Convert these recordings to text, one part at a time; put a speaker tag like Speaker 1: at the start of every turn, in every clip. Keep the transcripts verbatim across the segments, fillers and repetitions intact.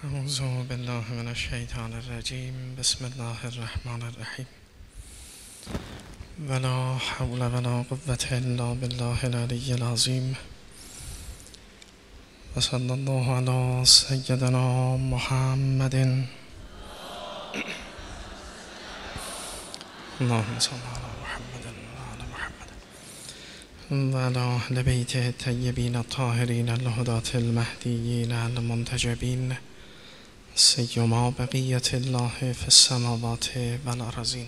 Speaker 1: اعوذ بالله من الشیطان الرجیم. بسم الله الرحمن الرحیم. ولا حول ولا قوة الا بالله العلی العظیم. و صلی الله علی سیدنا محمد. اللهم صل علی محمد و علی محمد و علی اهل بیت الطیبین الطاهرین الهداة المهدیین المنتجبین، سیما بقیت الله فی السماوات و الارضین.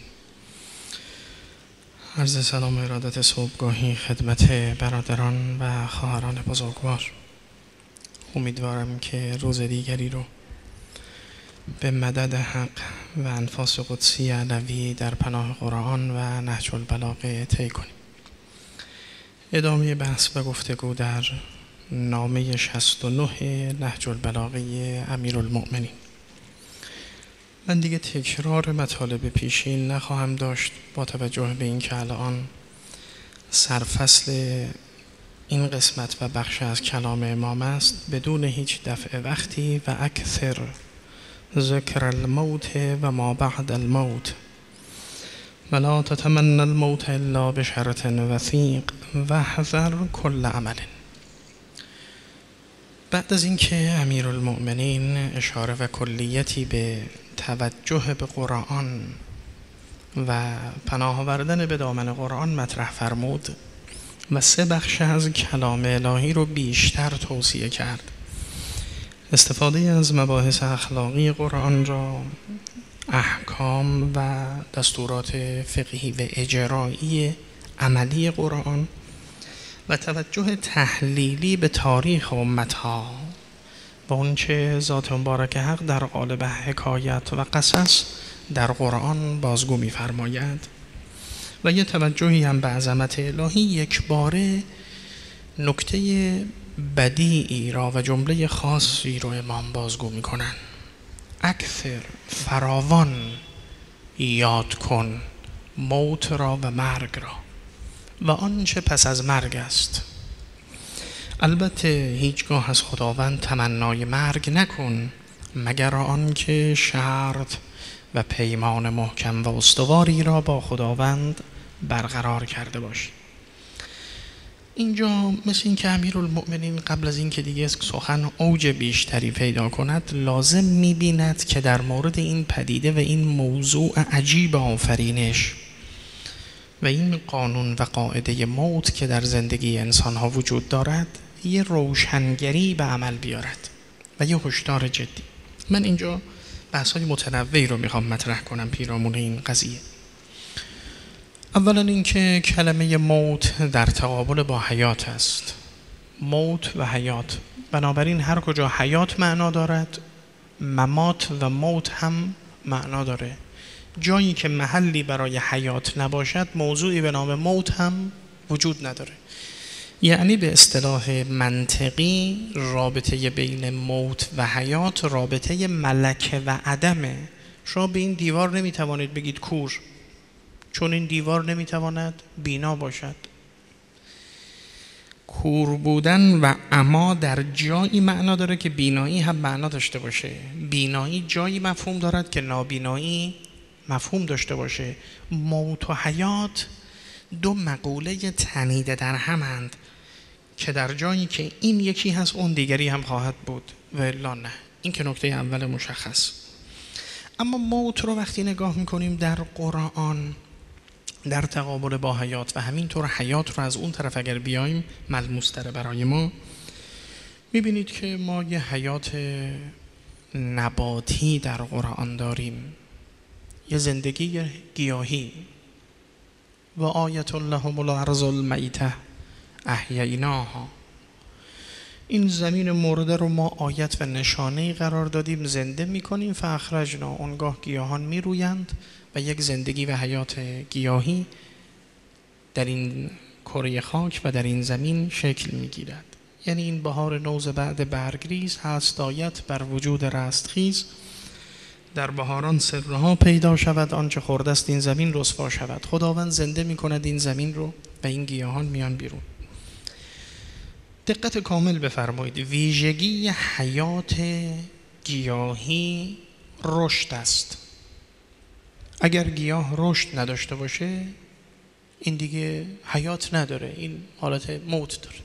Speaker 1: عرض سلام و ارادت صبحگاهی خدمت برادران و خواهران بزرگوار. امیدوارم که روز دیگری رو به مدد حق و انفاس قدسی علوی در پناه قرآن و نهج البلاغه طی کنیم. ادامه بحث و گفتگو در نامه شصت و نه نهج البلاغه امیرالمؤمنین. من دیگه تکرار مطالب پیشین نخواهم داشت با توجه به این که الان سرفصل این قسمت و بخش از کلام امام است. بدون هیچ دفع وقتی و اکثر ذکر الموت و ما بعد الموت ولا تتمنى الموت الا بشرط وثیق و حذر کل عمل. بعد از اینکه امیرالمؤمنین اشاره و کلیتی به توجه به قرآن و پناه آوردن به دامن قرآن مطرح فرمود و سه بخش از کلام الهی رو بیشتر توصیه کرد، استفاده از مباحث اخلاقی قرآن را، احکام و دستورات فقهی و اجرایی عملی قرآن و توجه تحلیلی به تاریخ امتها و اونچه ذات مبارک حق در قالب حکایت و قصص در قرآن بازگو می فرماید و یه توجهی هم به عظمت الهی. یک باره نکته بدیعی را و جمله خاصی رو امام بازگو می کنن. اکثر فراوان یاد کن موت را و مرگ را و آنچه پس از مرگ است. البته هیچگاه از خداوند تمنای مرگ نکن مگر آنکه شرط و پیمان محکم و استواری را با خداوند برقرار کرده باشی. اینجا مثل این که امیرالمؤمنین قبل از این که دیگه سخن اوج بیشتری پیدا کند لازم می‌بیند که در مورد این پدیده و این موضوع عجیب آفرینش و این قانون و قاعده موت که در زندگی انسان ها وجود دارد یه روشنگری به عمل بیارد و یه هشدار جدی. من اینجا بحث‌های متنوعی رو میخوام مطرح کنم پیرامون این قضیه. اولا اینکه کلمه موت در تقابل با حیات است. موت و حیات، بنابراین هر کجا حیات معنا دارد ممات و موت هم معنا داره. جایی که محلی برای حیات نباشد موضوعی به نام موت هم وجود نداره. یعنی به اصطلاح منطقی رابطه بین موت و حیات رابطه ملکه و عدمه. شما به این دیوار نمیتوانید بگید کور، چون این دیوار نمیتواند بینا باشد. کور بودن و عما در جایی معنا داره که بینایی هم معنا داشته باشه. بینایی جایی مفهوم دارد که نابینایی مفهوم داشته باشه. موت و حیات دو مقوله تنیده در همند که در جایی که این یکی هست اون دیگری هم خواهد بود و الا نه. این که نکته اول مشخص. اما موت رو وقتی نگاه میکنیم در قرآن در تقابل با حیات و همینطور حیات رو از اون طرف اگر بیایم ملموس تره برای ما، میبینید که ما یه حیات نباتی در قرآن داریم، یه زندگی گیاهی. و آیت لهم الارض المیته احییناها. این زمین مرده رو ما آیت و نشانه قرار دادیم، زنده میکنیم. فاخرجنا، اونگاه گیاهان میرویند و یک زندگی و حیات گیاهی در این کره خاک و در این زمین شکل میگیرد. یعنی این بهار نوز بعد برگریز هست آیت بر وجود رستخیز. در بهاران سرها پیدا شود، آنچه خورده است این زمین رسوا شود. خداوند زنده میکند این زمین رو و این گیاهان میان بیرون. دقت کامل بفرمایید. ویژگی حیات گیاهی رشد است. اگر گیاه رشد نداشته باشه این دیگه حیات نداره، این حالت موت داره.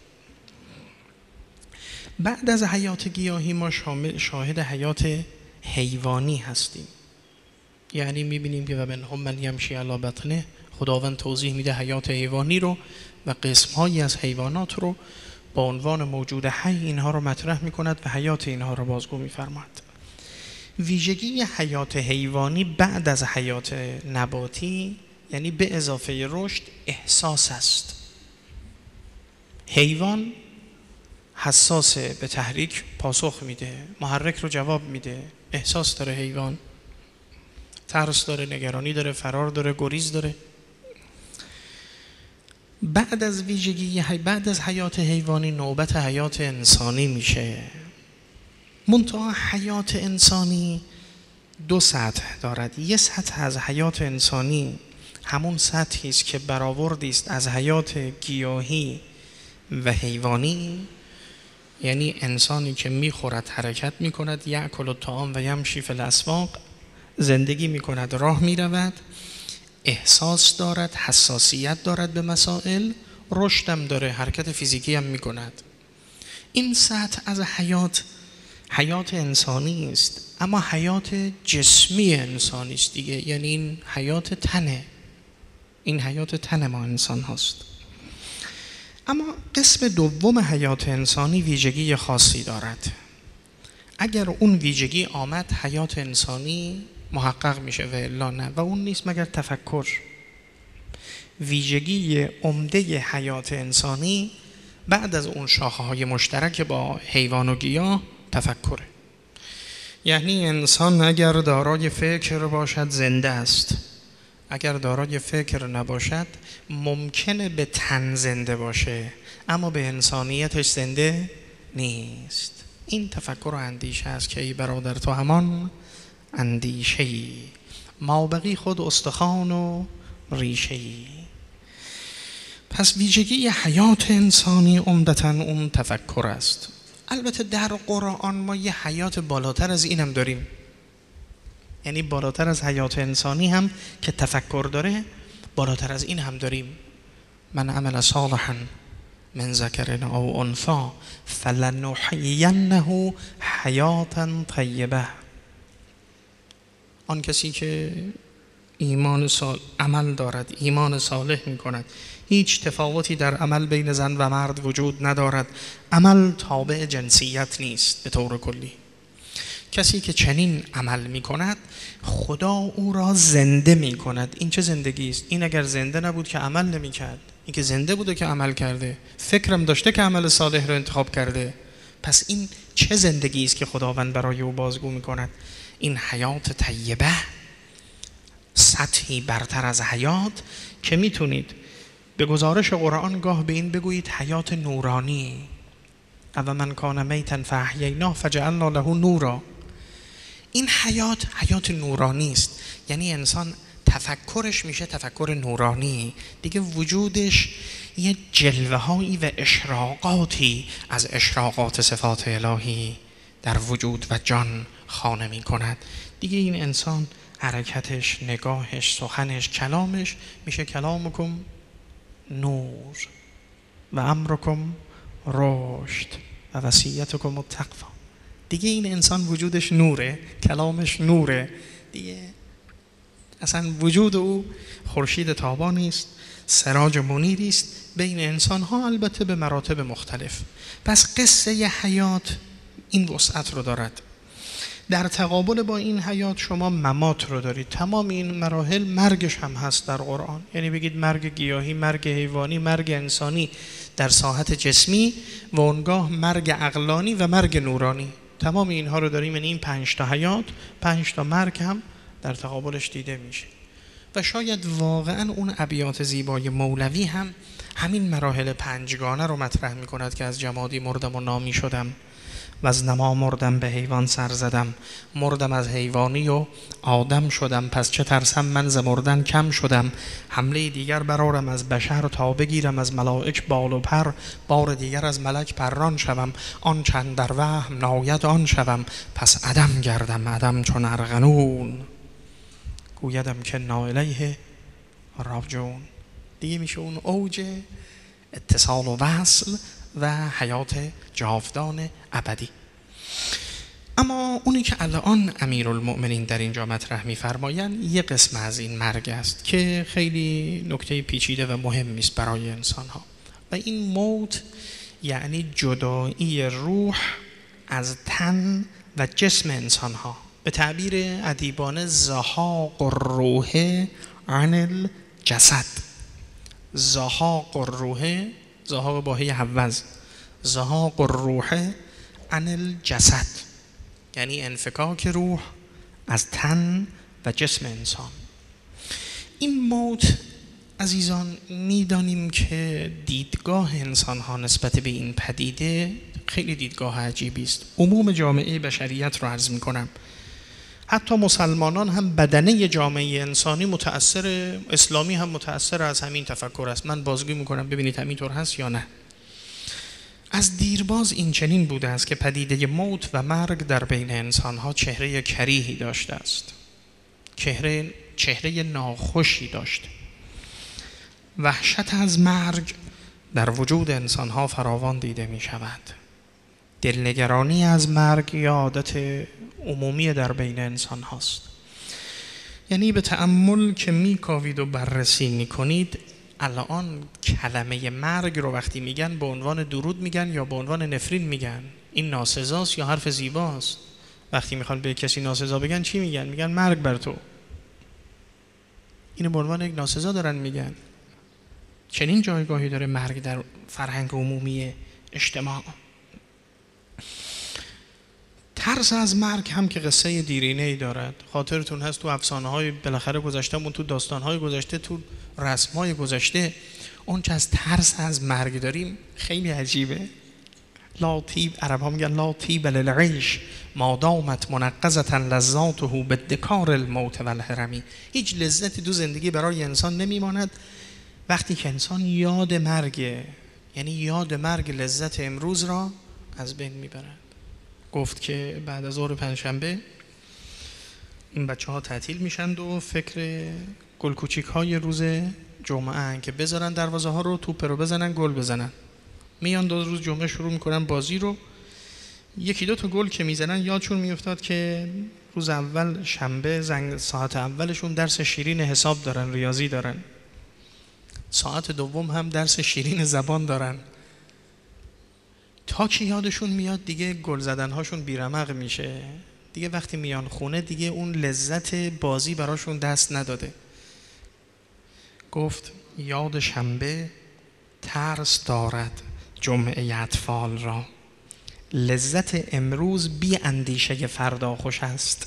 Speaker 1: بعد از حیات گیاهی ما شاهد حیات حیوانی هستیم. یعنی میبینیم که و منهم من یمشی علی بطنه، خداوند توضیح میده حیات حیوانی رو و قسم‌هایی از حیوانات رو با عنوان موجود حی اینها رو مطرح میکند و حیات اینها رو بازگو میفرماید. ویژگی حیات حیوانی بعد از حیات نباتی یعنی به اضافه رشد احساس است. حیوان حساس به تحریک پاسخ میده، محرک رو جواب میده، احساس داره حیوان، ترس داره، نگرانی داره، فرار داره، گریز داره. بعد از ویژگی بعد از حیات حیوانی نوبت حیات انسانی میشه. منتها حیات انسانی دو سطح دارد. یه سطح از حیات انسانی همون سطحی است که برآوردی است از حیات گیاهی و حیوانی، یعنی انسانی که میخورد، حرکت میکند، یأکل الطعام و یمشی فی الاسواق، زندگی میکند، راه میرود، احساس دارد، حساسیت دارد به مسائل، رشدم داره، حرکت فیزیکی هم میکند. این سطح از حیات حیات انسانی است، اما حیات جسمی انسانی است دیگه، یعنی این حیات تنه، این حیات تن ما انسان هست. اما قسم دوم حیات انسانی ویژگی خاصی دارد. اگر اون ویژگی آمد حیات انسانی محقق میشه و الا نه، و اون نیست مگر تفکر. ویژگی عمده حیات انسانی بعد از اون شاخه‌های مشترک با حیوان و گیاه تفکره. یعنی انسان اگر دارای فکر باشد زنده است، اگر دارای فکر نباشد ممکنه به تن زنده باشه اما به انسانیتش زنده نیست. این تفکر و اندیشه است که ای برادر تو همان اندیشه‌ای، ما بقی خود استخوان و ریشه‌ای. پس ویژگی حیات انسانی عمدتاً اون تفکر است. البته در قرآن ما یه حیات بالاتر از اینم داریم، یعنی بالاتر از حیات انسانی هم که تفکر داره بالاتر از این هم داریم. من عمل صالحا من ذکر او انثی فلنحیینه حیاتا طیبه. آن کسی که ایمان صالح عمل دارد، ایمان صالح می کند، هیچ تفاوتی در عمل بین زن و مرد وجود ندارد، عمل تابع جنسیت نیست به طور کلی. کسی که چنین عمل می کند خدا او را زنده می کند. این چه زندگی است؟ این اگر زنده نبود که عمل نمی کرد، این که زنده بوده که عمل کرده، فکرم داشته که عمل صالح رو انتخاب کرده. پس این چه زندگی است که خداوند برای او بازگو می کند؟ این حیات طیبه، سطحی برتر از حیات که میتونید به گزارش قرآن گاه به این بگویید حیات نورانی. او من کان میتا فاحییناه فجعلنا له نورا. این حیات حیات نورانی است، یعنی انسان تفکرش میشه تفکر نورانی دیگه، وجودش یه جلوه هایی و اشراقاتی از اشراقات صفات الهی در وجود و جان خانه می کند دیگه. این انسان حرکتش، نگاهش، سخنش، کلامش میشه کلامکم نور و امرکم رشد و وصیتکم التقوی. دیگه این انسان وجودش نوره، کلامش نوره دیگه، اصلا وجود او خورشید تابانی است، سراج منیری است بین انسان ها، البته به مراتب مختلف. پس قصه حیات این وسعت رو دارد. در تقابل با این حیات شما ممات رو دارید. تمام این مراحل مرگش هم هست در قرآن، یعنی بگید مرگ گیاهی، مرگ حیوانی، مرگ انسانی در ساحت جسمی و اونگاه مرگ عقلانی و مرگ نورانی. تمام اینها رو داریم، یعنی این پنج تا حیات، پنج تا مرگ هم در تقابلش دیده میشه. و شاید واقعا اون ابیات زیبای مولوی هم همین مراحل پنجگانه رو مطرح میکند که از جمادی مردم و نامی شدم، و از نما مردم به حیوان سر زدم. مردم از حیوانی و آدم شدم، پس چه ترسم من ز مردن کم شدم. حمله دیگر برارم از بشر، تا بگیرم از ملائک بال و پر. بار دیگر از ملک پران شوم، آن چند در وهم ناید آن شوم. پس عدم گردم عدم چون ارغنون، گویدم که نا الیه راجعون. دیگه میشه اون اوج اتصال و وصل و حیات جاودان ابدی. اما اونی که الان امیرالمؤمنین در اینجا مطرح می‌فرمایند یه قسم از این مرگ است که خیلی نکته پیچیده و مهمی است برای انسان‌ها، و این موت یعنی جدایی روح از تن و جسم انسان‌ها. به تعبیر ادیبانه زهاق الروح عن الجسد. زهاق الروح، زهاق با هی حوز، زهاق الروح عن الجسد، یعنی انفکاک روح از تن و جسم انسان. این موت عزیزان میدانیم که دیدگاه انسان ها نسبت به این پدیده خیلی دیدگاه عجیبی است. عموم جامعه بشریت رو عرض می کنم، حتی مسلمانان هم بدنه جامعه انسانی متأثر، اسلامی هم متأثر از همین تفکر است. من بازگویی میکنم ببینید همینطور هست یا نه. از دیرباز این چنین بوده است که پدیده موت و مرگ در بین انسانها چهره کریهی داشته است، چهره چهره ناخوشی داشته. وحشت از مرگ در وجود انسانها فراوان دیده می شود. دلنگرانی از مرگ یا عادت عمومی در بین انسان هاست. یعنی به تأمل که می کاوید و بررسی می کنید، الان کلمه مرگ رو وقتی میگن به عنوان درود میگن یا به عنوان نفرین میگن؟ این ناسزاست یا حرف زیباست؟ وقتی میخوان به کسی ناسزا بگن چی میگن؟ میگن مرگ بر تو. اینو به عنوان یک ناسزا دارن میگن. چنین جایگاهی داره مرگ در فرهنگ عمومی اجتماع. ترس از مرگ هم که قصه دیرینه‌ای دارد. خاطرتون هست تو افسانه‌های بالاخره گذشتهمون، تو داستان‌های گذشته، تو رسم‌های گذشته، اون چه از ترس از مرگ داریم خیلی عجیبه. لا طیب، عرب‌ها میگن لا طیب للعیش ما دامت منقذة لذاته بالدکار الموت والهرمی. هیچ لذتی دو زندگی برای انسان نمیماند وقتی که انسان یاد مرگ، یعنی یاد مرگ لذت امروز را از بین میبرد. گفت که بعد از ظهر پنجشنبه این بچه ها تعطیل میشند و فکر گل کوچیک های روز جمعه هن که بذارن دروازه ها رو، توپ رو بزنن، گل بزنن. میان دو روز جمعه شروع میکنن بازی رو، یکی دو تا گل که میزنن یادشون میافتاد که روز اول شنبه زنگ ساعت اولشون درس شیرین حساب دارن، ریاضی دارن، ساعت دوم هم درس شیرین زبان دارن. تا که یادشون میاد دیگه گل زدنهاشون بیرمق میشه، دیگه وقتی میان خونه دیگه اون لذت بازی براشون دست نداده. گفت یاد شنبه ترس دارد جمعه اطفال را، لذت امروز بی اندیشه فردا خوش است.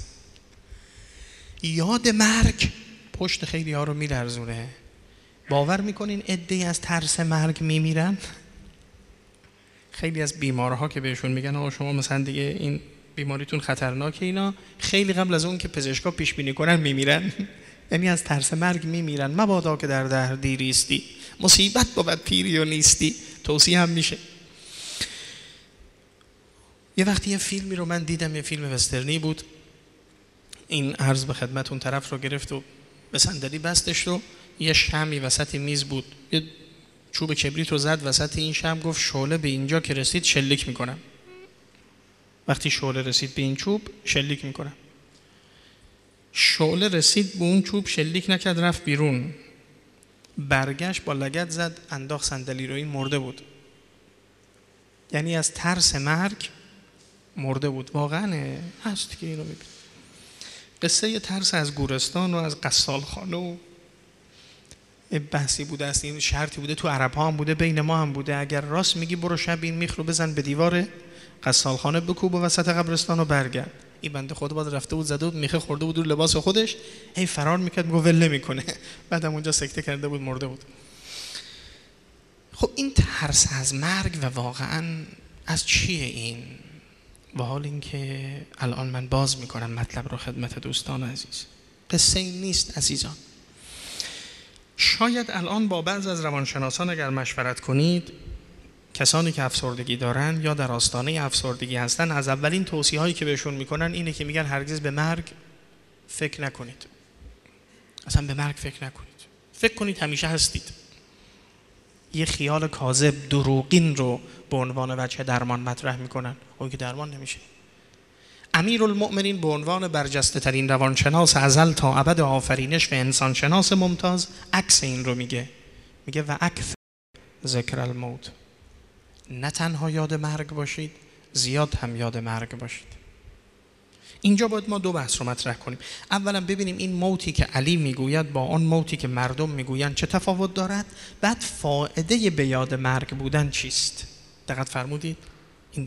Speaker 1: یاد مرگ پشت خیلی ها رو میلرزونه. باور میکنین عده‌ای از ترس مرگ میمیرن؟ خیلی از بیمارها که بهشون میگن آقا شما مثلا دیگه این بیماریتون خطرناکه، اینا خیلی قبل از اون که پزشکا پیش بینی کنن میمیرن. یعنی از ترس مرگ میمیرن. مبادا که در دهر دیریستی، مصیبت بود پیری و نیستی. توصیه هم میشه. یه وقتی یه فیلمی رو من دیدم، یه فیلم وسترنی بود. این عرض به خدمت اون طرف رو گرفت و به صندلی بستش رو، یه شمعی وسط میز بود، یه چوب کبریت رو زد وسط این شمع، گفت شعله به اینجا که رسید شلیک میکنم. وقتی شعله رسید به این چوب شلیک میکنم. شعله رسید به اون چوب، شلیک نکرد، رفت بیرون، برگشت با لگد زد انداخت صندلی رو، این مرده بود. یعنی از ترس مرگ مرده بود. واقعا هست که اینو ببین. قصه ترس از گورستان و از قصالخانه و بحثی بوده است، این شرطی بوده تو عرب ها هم بوده، بین ما هم بوده. اگر راست میگی برو شب این میخ رو بزن به دیوار قصالخانه، بکوب وسط قبرستان و برگرد. این بنده خدا بعد رفته بود زده بود میخه خورده بود رو لباس خودش، هی فرار میکرد، میگه ول نمیکنه. بعدم اونجا سکته کرده بود، مرده بود. خب این ترس از مرگ و واقعا از چیه این؟ و حال اینکه الان من باز میکنم مطلب رو خدمت دوستان عزیز، قصه این نیست عزیزان. شاید الان با بعض از روانشناسان اگر مشورت کنید، کسانی که افسردگی دارن یا در آستانه افسردگی هستن، از اولین توصیه هایی که بهشون میکنن اینه که میگن هرگز به مرگ فکر نکنید. اصلا به مرگ فکر نکنید. فکر کنید همیشه هستید. یه خیال کاذب دروغین رو به عنوان وجه درمان مطرح میکنن، اون که درمان نمیشه. امیرالمؤمنین به عنوان برجسته ترین روانشناس ازل تا ابد آفرینش و انسان شناس ممتاز عکس این رو میگه. میگه و اکثر ذکر الموت، نه تنها یاد مرگ باشید، زیاد هم یاد مرگ باشید. اینجا باید ما دو بحث رو مطرح کنیم. اولا ببینیم این موتی که علی میگوید با اون موتی که مردم میگویند چه تفاوت دارد. بعد فائده به یاد مرگ بودن چیست؟ دقت فرمودید؟ این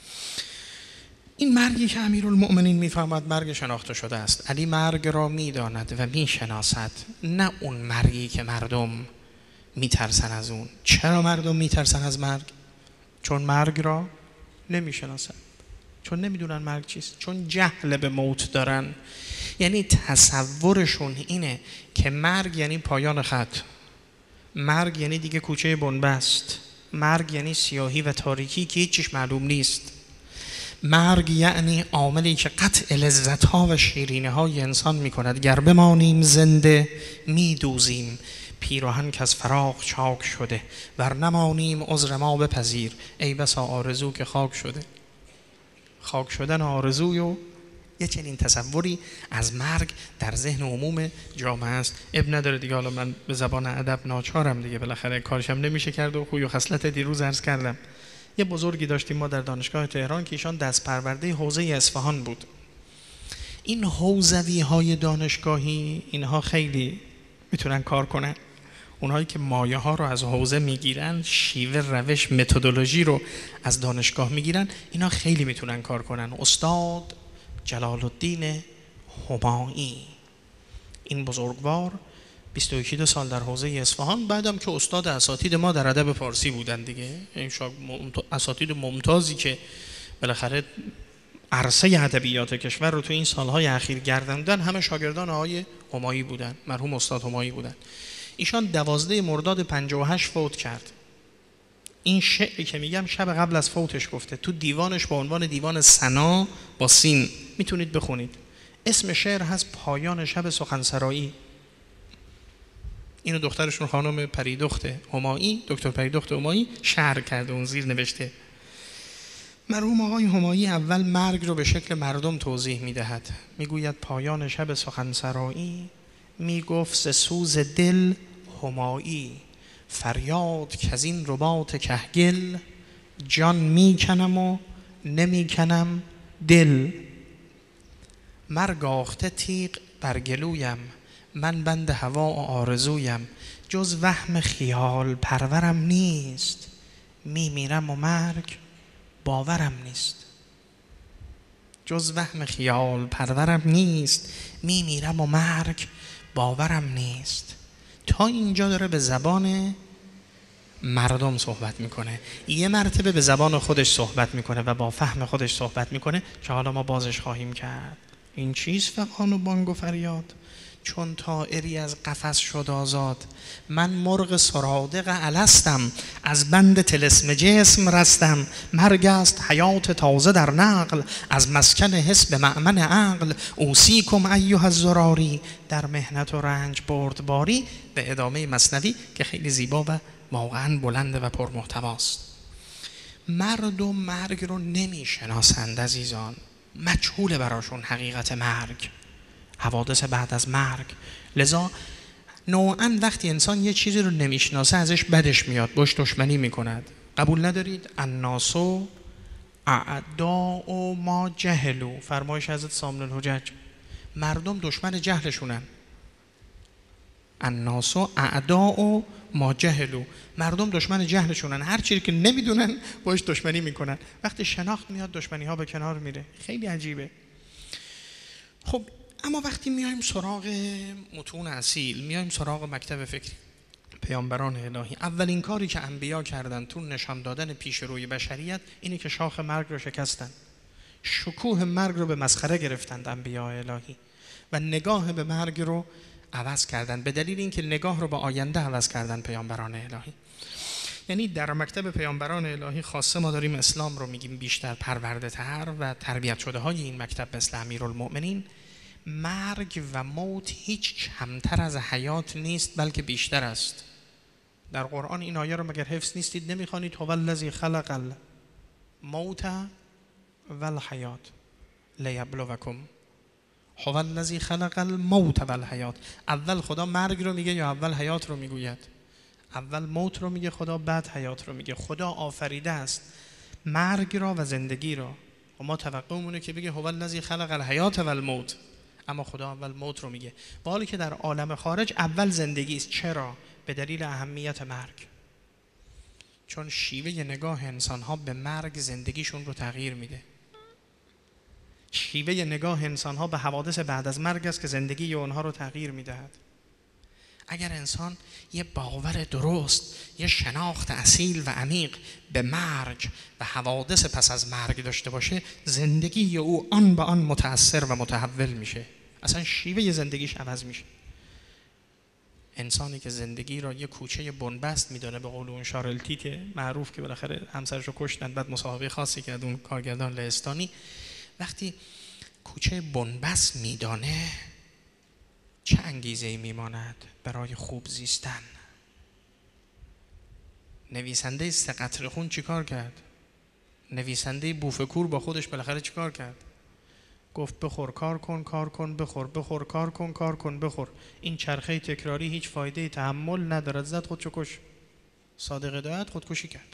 Speaker 1: این مرگی که امیرالمؤمنین میفهمد مرگ شناخته شده است. علی مرگ را میداند و میشناسد، نه اون مرگی که مردم میترسن از اون. چرا مردم میترسن از مرگ؟ چون مرگ را نمیشناسن، چون نمیدونن مرگ چیست، چون جهل به موت دارن. یعنی تصورشون اینه که مرگ یعنی پایان خط، مرگ یعنی دیگه کوچه بنبست، مرگ یعنی سیاهی و تاریکی که هیچیش معلوم نیست، مرگ یعنی عاملی که قطع لذت‌ها و شیرینی‌های انسان می‌کند. گر بمانیم زنده می‌دوزیم، پیراهن که از فراق چاک شده، ور نمانیم عذر ما بپذیر، ای بسا آرزو که خاک شده. خاک شدن آرزوی و یه چنین تصوری از مرگ در ذهن عموم جامعه است. اب نداره دیگه، حالا من به زبان ادب ناچارم دیگه، بالاخره کارشم نمیشه کرد و خوی و خصلت دیروز عرض کردم. یه بزرگی داشتیم ما در دانشگاه تهران که ایشان دست پرورده حوزه اصفهان بود. این حوزوی های دانشگاهی اینها خیلی میتونن کار کنن. اونهایی که مایه ها رو از حوزه میگیرن، شیوه روش متدولوژی رو از دانشگاه میگیرن، اینا خیلی میتونن کار کنن. استاد جلال الدین همایی، این بزرگوار بیست و یک سال در حوزه اصفهان، بعدم که استاد اساتید ما در ادب فارسی بودن دیگه، این اساتید ممتازی که بالاخره عرصه ادبیات کشور رو تو این سالهای اخیر گرداندن، همه شاگردان آقای همایی بودن، مرحوم استاد همایی بودن. ایشان دوازده مرداد پنجاه و هشت فوت کرد. این شعری که میگم شب قبل از فوتش گفته، تو دیوانش با عنوان دیوان سنا با سین، میتونید بخونید. اسم شعر هست پایان شب سخنسرایی. اینو دخترشون خانم پریدخت همایی، دکتر پریدخت همایی شعر کرده، اون زیر نوشته. مرحوم آقای همایی اول مرگ رو به شکل مردم توضیح میدهد. میگوید پایان شب سخنسرایی، میگفت ز سوز دل همایی، فریاد که از این رباط کهگل، جان میکنم و نمیکنم دل. مرگ آخته تیغ بر گلویم، من بند هوا و آرزویم، جز وهم خیال پرورم نیست، میمیرم و مرگ باورم نیست. جز وهم خیال پرورم نیست، میمیرم و مرگ باورم نیست. تا اینجا داره به زبان مردم صحبت میکنه. یه مرتبه به زبان خودش صحبت میکنه و با فهم خودش صحبت میکنه که حالا ما بازش خواهیم کرد. این چیز فغان و بانگ و فریاد، چون طائری از قفس شد آزاد. من مرغ سرادق الستم، از بند طلسم جسم رستم. مرگ است حیات تازه در نقل، از مسکن حس به مأمن عقل. اوصیکم ایها الزراری، در محنت و رنج بردباری. به ادامه مثنوی که خیلی زیبا و واقعا بلنده و پرمحتواست. مردم مرگ رو نمیشناسند عزیزان، مجهول براشون حقیقت مرگ، حوادث بعد از مرگ. لذا نوعاً وقتی انسان یه چیزی رو نمیشناسه ازش بدش میاد، باش دشمنی میکند. قبول ندارید؟ الناسو اعداء ما جهلوا، فرمایش حضرت سامن الحجج. مردم دشمن جهلشونن. الناسو اعداء ما جهلوا، مردم دشمن جهلشونن، هر چیزی که نمیدونن باش دشمنی میکنن. وقتی شناخت میاد دشمنی ها به کنار میره. خیلی عجیبه. خب اما وقتی میایم سراغ متون اصیل، میایم سراغ مکتب فکری پیامبران الهی، اولین کاری که انبیا کردن تو نشان دادن پیش روی بشریت اینه که شاخ مرگ رو شکستن. شکوه مرگ رو به مسخره گرفتند انبیاء الهی و نگاه به مرگ رو عوض کردن، به دلیل اینکه نگاه رو به آینده عوض کردن پیامبران الهی. یعنی در مکتب پیامبران الهی خاصه ما داریم اسلام رو میگیم بیشتر پرورده تر و تربیت شده های این مکتب مثل امیرالمؤمنین، مرگ و موت هیچ کمتر از حیات نیست بلکه بیشتر است. در قرآن این آیه رو مگر حفظ نیستید نمیخوانید؟ هو الذی خلق الموت والحیات لیبلوکم. هو الذی خلق الموت والحیات. اول خدا مرگ رو میگه یا اول حیات رو میگوید؟ اول موت رو میگه خدا، بعد حیات رو میگه. خدا آفریده است مرگ را و زندگی را و ما توقعمونه که بگه هو الذی خلق الحیات والموت، اما خدا اول موت رو میگه، با حالی که در عالم خارج اول زندگی است. چرا؟ به دلیل اهمیت مرگ. چون شیوه نگاه انسان‌ها به مرگ زندگیشون رو تغییر میده. شیوه نگاه انسان‌ها به حوادث بعد از مرگ است که زندگی اونها رو تغییر میدهد. اگر انسان یه باور درست، یه شناخت اصیل و عمیق به مرگ و حوادث پس از مرگ داشته باشه، زندگی او آن به آن متأثر و متحول میشه. اصلا شیوه زندگیش عوض میشه. انسانی که زندگی را یه کوچه بنبست میدونه، به قول اون شارل تیت معروف که بالاخره همسرش رو کشتن بعد مصاحبه خاصی کرد اون کارگردان لهستانی، وقتی کوچه بنبست میدانه چه انگیزه‌ای میماند برای خوب زیستن؟ نویسنده سه قطره خون چیکار کرد؟ نویسنده بوفکور با خودش بالاخره چیکار کرد؟ گفت بخور کار کن، کار کن بخور، بخور کار کن، کار کن بخور. این چرخه تکراری هیچ فایده تحمل ندارد. زد خودشو کش. صادق هدایت خودکشی کرد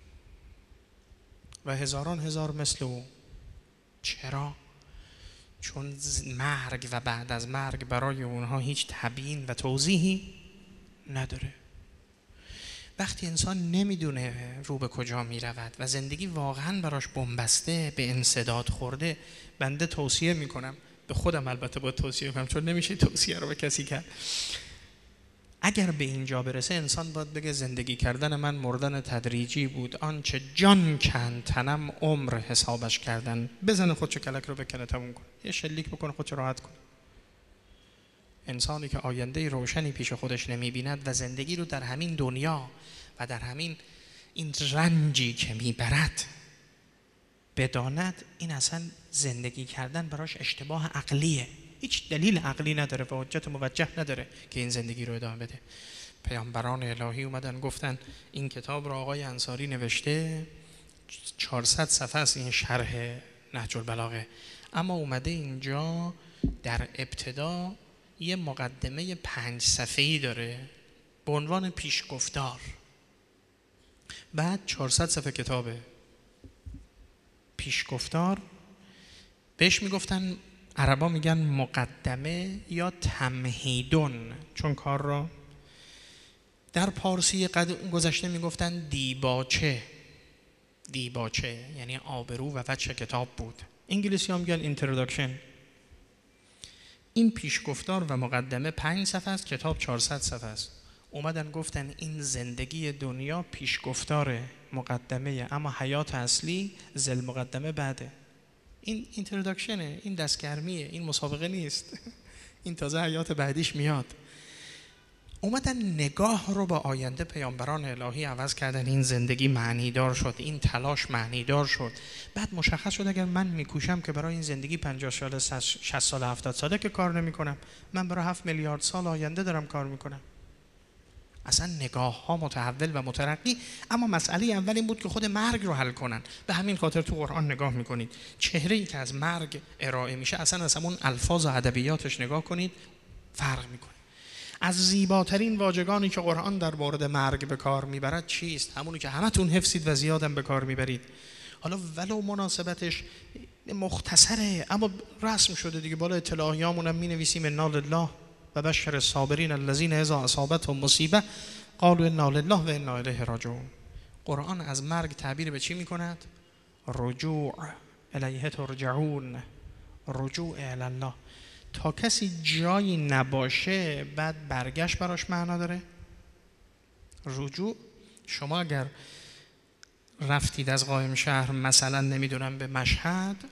Speaker 1: و هزاران هزار مثل او. چرا؟ چون مرگ و بعد از مرگ برای اونها هیچ تبیین و توضیحی نداره. وقتی انسان نمیدونه رو به کجا میرود و زندگی واقعا براش بنبسته، به انسداد خورده، بنده توصیه میکنم، به خودم البته باید توصیه کنم چون نمیشه توصیه رو به کسی کرد، اگر به اینجا برسه انسان باید بگه زندگی کردن من مردن تدریجی بود، آنچه جان کند تنم عمر حسابش کردن. بزنه خودشو کلک رو بکنه تموم کن، یه شلیک بکنه خودشو راحت کن. انسانی که آینده روشنی پیش خودش نمیبیند و زندگی رو در همین دنیا و در همین این رنجی که میبرد بداند، این اصلا زندگی کردن براش اشتباه عقلیه، هیچ دلیل عقلی نداره و حجت موجه نداره که این زندگی رو ادامه بده. پیامبران الهی اومدن گفتن این کتاب رو آقای انصاری نوشته، چهارصد صفحه است این شرح نهج البلاغه، اما اومده اینجا در ابتدا یه مقدمه پنج صفحه‌ای داره به عنوان پیشگفتار، بعد چهارصد صفحه کتابه. پیشگفتار بهش میگفتن، عربا میگن مقدمه یا تمهیدون، چون کار را در پارسی قد گذشته میگفتن دیباچه. دیباچه یعنی آبرو و وجه کتاب بود. انگلیسی هم میگن اینتروداکشن. این پیشگفتار و مقدمه پنج صفحه است، کتاب چهارصد صفحه است. اومدن گفتن این زندگی دنیا پیشگفتار مقدمه، اما حیات اصلی زل مقدمه بعده. این اینتروداکشنه، این دستگرمیه، این مسابقه نیست. این تازه حیات بعدیش میاد. اومدن نگاه رو با آینده پیامبران الهی عوض کردن. این زندگی معنیدار شد، این تلاش معنیدار شد. بعد مشخص شد اگر من میکوشم که برای این زندگی پنجاه سال، شصت سال، هفتاد ساله که کار نمی کنم، من برای هفت میلیارد سال آینده دارم کار میکنم. اصلا نگاه ها متحول و مترقی. اما مسئله اول این بود که خود مرگ رو حل کنن. به همین خاطر تو قرآن نگاه میکنید چهره ای که از مرگ ارائه میشه اصلا از همون الفاظ و ادبیاتش نگاه کنید فرق میکنه. از زیباترین واژگانی که قرآن در مورد مرگ به کار میبرد چیست؟ همونی که همتون حفظید و زیادم به کار میبرید. حالا ولو مناسبتش مختصره اما رسم شده دیگه، بالا اطلاعیامون هم مینویسیم انا لله و بشر الصابرین الذین اذا اصابتهم مصیبه قالوا انا لله و انا الیه راجعون. قرآن از مرگ تعبیر به چی میکند؟ رجوع، الیه ترجعون، رجوع الی الله. تا کسی جایی نباشه بعد برگشت براش معنا داره. رجوع، شما اگر رفتید از قائم شهر مثلا نمیدونم به مشهد،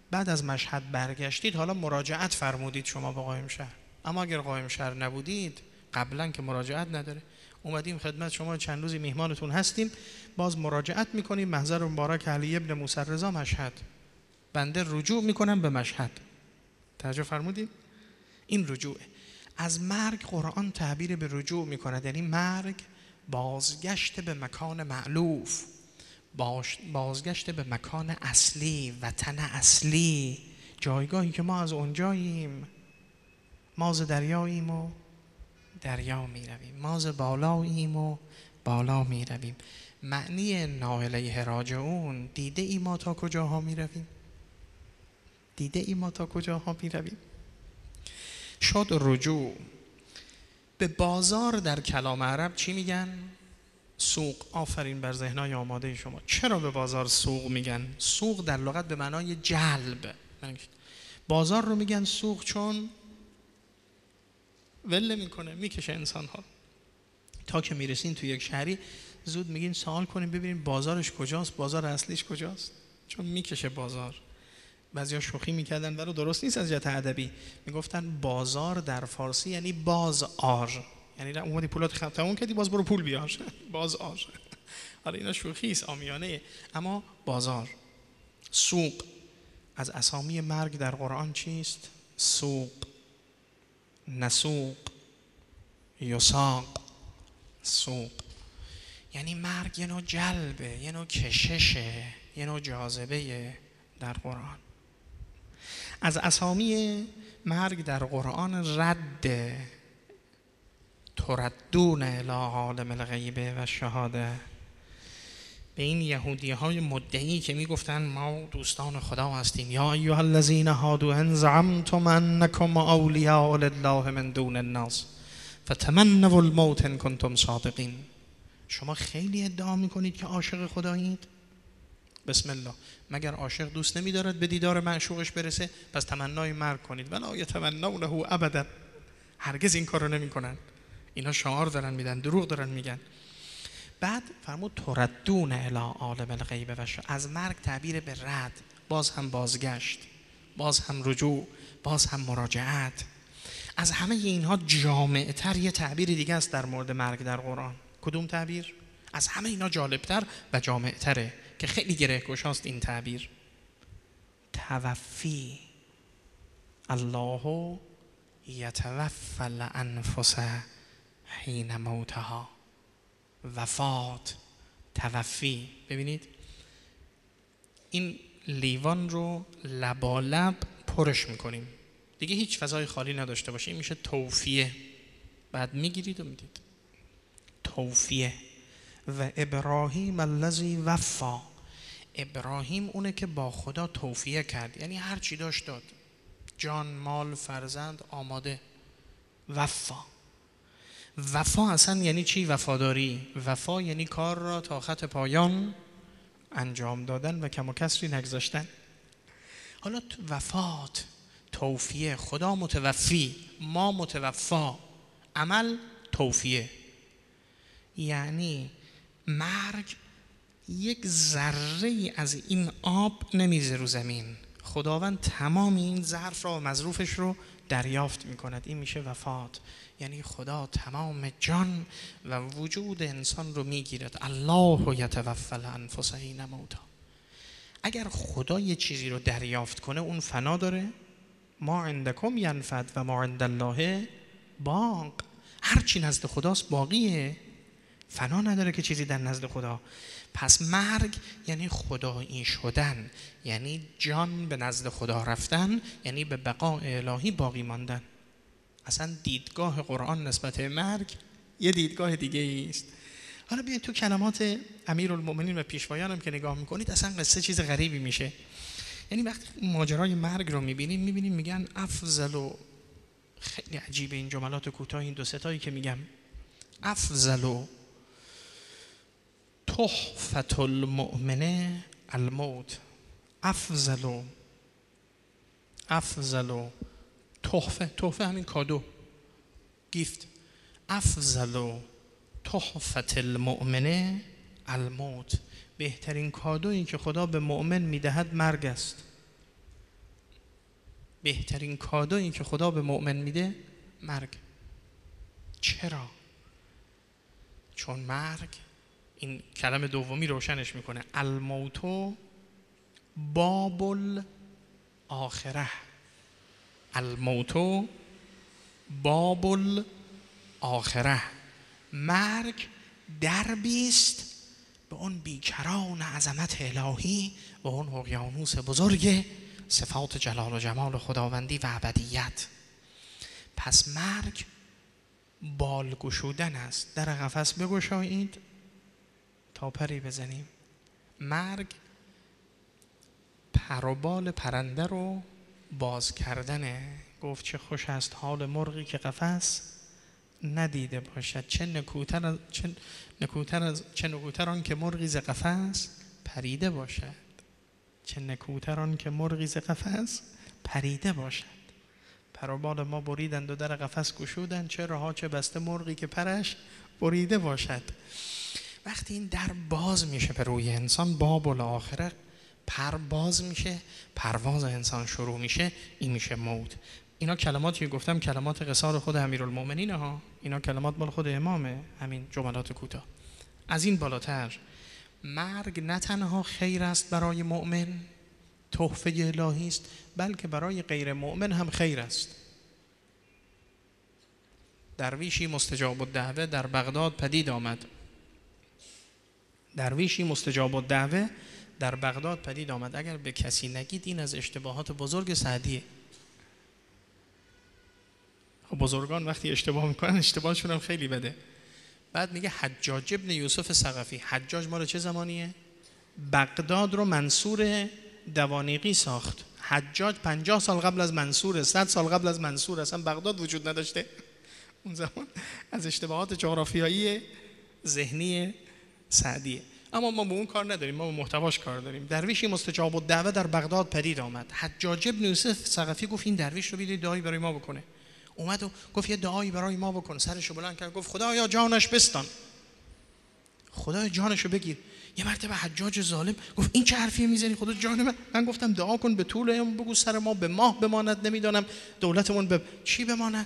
Speaker 1: بعد از مشهد برگشتید، حالا مراجعت فرمودید شما با قائم شهر، اما اگر قائم شهر نبودید قبلا که مراجعت نداره، اومدیم خدمت شما چند روزی میهمانتون هستیم، باز مراجعت میکنیم محضر مبارک علی ابن موسی رضا مشهد، بنده رجوع میکنم به مشهد. توجه فرمودید؟ این رجوعه. از مرگ قرآن تعبیر به رجوع میکند، یعنی مرگ بازگشت به مکان مألوف، بازگشت به مکان اصلی، وطن اصلی، جایگاهی که ما از اونجاییم. ما ز دریاییم و دریا می رویم، ما ز بالاییم و بالا می رویم. معنی انا الیه راجعون، دیده ای ما تا کجاها می رویم؟ دیده ای ما تا کجاها می رویم؟ شد رجوع. به بازار در کلام عرب چی میگن؟ سوق. آفرین بر ذهنای آماده شما. چرا به بازار سوق میگن؟ سوق در لغت به معنای جلب. بازار رو میگن سوق چون ول میکنه، میکشه انسان ها. تا که میرسین تو یک شهری زود میگین سوال کنیم ببینیم بازارش کجاست، بازار اصلیش کجاست، چون میکشه بازار. بعضیا شوخی میکردن ولی درست نیست از جهت ادبی، میگفتن بازار در فارسی یعنی باز آر، یعنی اومدی پولات خط تموم کردی باز برو پول بیار باز آر. حالا اینا شوخی است، عامیانه، اما بازار. سوق از اسامی مرگ در قرآن چیست؟ سوق، نسوق، یساق. سوق یعنی مرگ یه نوع جلبه، یه نوع کششه، یه نوع جاذبه در قرآن. از اسامی مرگ در قرآن رد، تردون الی عالم الغیب و شهاده. به این یهودی های مدعی که میگفتن ما دوستان خدا هستیم، یا ایها الذین هادوا ان زعمتم انکم اولیاء لله من دون الناس فتمنوا الموت ان کنتم صادقین. شما خیلی ادعا میکنید که عاشق خدایید، بسم الله، مگر عاشق دوست نمی‌دارد به دیدار معشوقش برسه؟ پس تمنای مرگ کنید. ولا یتمنونه ابدا، هرگز این کارو نمی‌کنن. اینا شعار دارن میدن، دروغ دارن میگن. بعد فرمود تردون الی عالم الغیب و شهاده. از مرگ تعبیر به رد، باز هم بازگشت، باز هم رجوع، باز هم مراجعت. از همه اینها جامع‌تر یه تعبیر دیگه است در مورد مرگ در قرآن. کدوم تعبیر؟ از همه اینا جالبتر و جامع‌تره که خیلی گره گشاست این تعبیر. توفی. الله یتوفی الانفس حین موتها. وفات، توفی. ببینید این لیوان رو لبالب پرش میکنیم دیگه، هیچ فضای خالی نداشته باشه، این میشه توفیه. بعد میگیرید و میدید. توفیه. و ابراهیم الذی وفا. ابراهیم اونه که با خدا توفیه کرد، یعنی هر چی داشت داد، جان، مال، فرزند، آماده. وفا. وفا اصلا یعنی چی؟ وفاداری. وفا یعنی کار را تا خط پایان انجام دادن و کم و کسری نگذاشتن. حالا وفات، توفیه، خدا متوفی، ما متوفا، عمل توفیه. یعنی مرگ یک ذره از این آب نمیزه رو زمین، خداوند تمام این ظرف را و مظروفش رو دریافت میکند. این میشه وفات، یعنی خدا تمام جان و وجود انسان رو میگیرد. الله یتوفی الانفس حین موتها. اگر خدا یه چیزی رو دریافت کنه اون فنا داره. ما عندکم ینفد و ما عند الله باق. هر چی نزد خداست باقیه، فنا نداره که چیزی در نزد خدا. پس مرگ یعنی خدایی شدن، یعنی جان به نزد خدا رفتن، یعنی به بقاء الهی باقی ماندن. اصلا دیدگاه قرآن نسبت به مرگ یه دیدگاه دیگه است. حالا بیاید تو کلمات امیرالمؤمنین و پیشوایان هم که نگاه میکنید، اصلا قصه چیز غریبی میشه. یعنی وقتی ماجرای مرگ رو میبینیم میبینیم میگن افضل، و خیلی عجیبه این جملات کوتاه، این دو ستایی که میگم، افضل تحفة المؤمن الموت. افضل، افضل تحفه، تحفه همین کادو، گیفت. افضل تحفة المؤمن الموت. بهترین کادویی که خدا به مؤمن میدهد مرگ است. بهترین کادویی که خدا به مؤمن میده مرگ. چرا؟ چون مرگ، این کلمه دومی روشنش میکنه، الموت باب الاخره، الموت باب الاخره، مرگ دربیست به اون بیکران عظمت الهی و اون اقیانوس بزرگ صفات جلال و جمال خداوندی و ابدیت. پس مرگ بال گشودن است. در قفس بگشایید تا پری بزنیم. مرگ پر و بال پرنده رو باز کردنه. گفت چه خوش است حال مرغی که قفس ندیده باشد، چه نکوتر از چه نکوتر از چه نکوتر آن که مرغی ز قفس پریده باشد، چه نکوتر آن که مرغی ز قفس پریده باشد. پر و بال ما بریدند و در قفس گشودند، چه رها چه بسته مرغی که پرش بریده باشد. وقتی این در باز میشه به روی انسان، باب الاخره، پر باز میشه، پرواز انسان شروع میشه، این میشه موت. اینا کلماتی که گفتم کلمات قصار خود امیرالمومنین ها، اینا کلمات مال خود امامه، همین جملات کوتاه. از این بالاتر مرگ نه تنها خیر است برای مؤمن، تحفه الهی است، بلکه برای غیر مؤمن هم خیر است. درویشی مستجاب الدعوه در بغداد پدید آمد. درویشی مستجاب الدعوه در بغداد پدید آمد. اگر به کسی نگید این از اشتباهات بزرگ سعدیه. بزرگان وقتی اشتباه میکنن اشتباهشون هم خیلی بده. بعد میگه حجاج ابن یوسف ثقفی. حجاج مال چه زمانیه؟ بغداد رو منصور دوانیقی ساخت. حجاج پنجاه سال قبل از منصور، صد سال قبل از منصور اصلا بغداد وجود نداشته اون زمان. از اشتباهات جغرافیایی ذهنی سعدیه. اما ما به اون کار نداریم، ما به محتواش کار داریم. درویشی مستجاب الدعوه در بغداد پدید آمد. حجاج ابن یوسف ثقفی گفت این درویش رو بیارید دعایی برای ما بکنه. اومد و گفت یه دعایی برای ما بکن. سرشو بلند کرد گفت خدایا جانش بستان، خدایا جانشو بگیر. یه مرتبه حجاج ظالم گفت این چه حرفی میزنی؟ خدا جان من من گفتم دعا کن به طول عمر بگو سر ما به ماه بماند، نمیدونم دولتمون به چی بماند.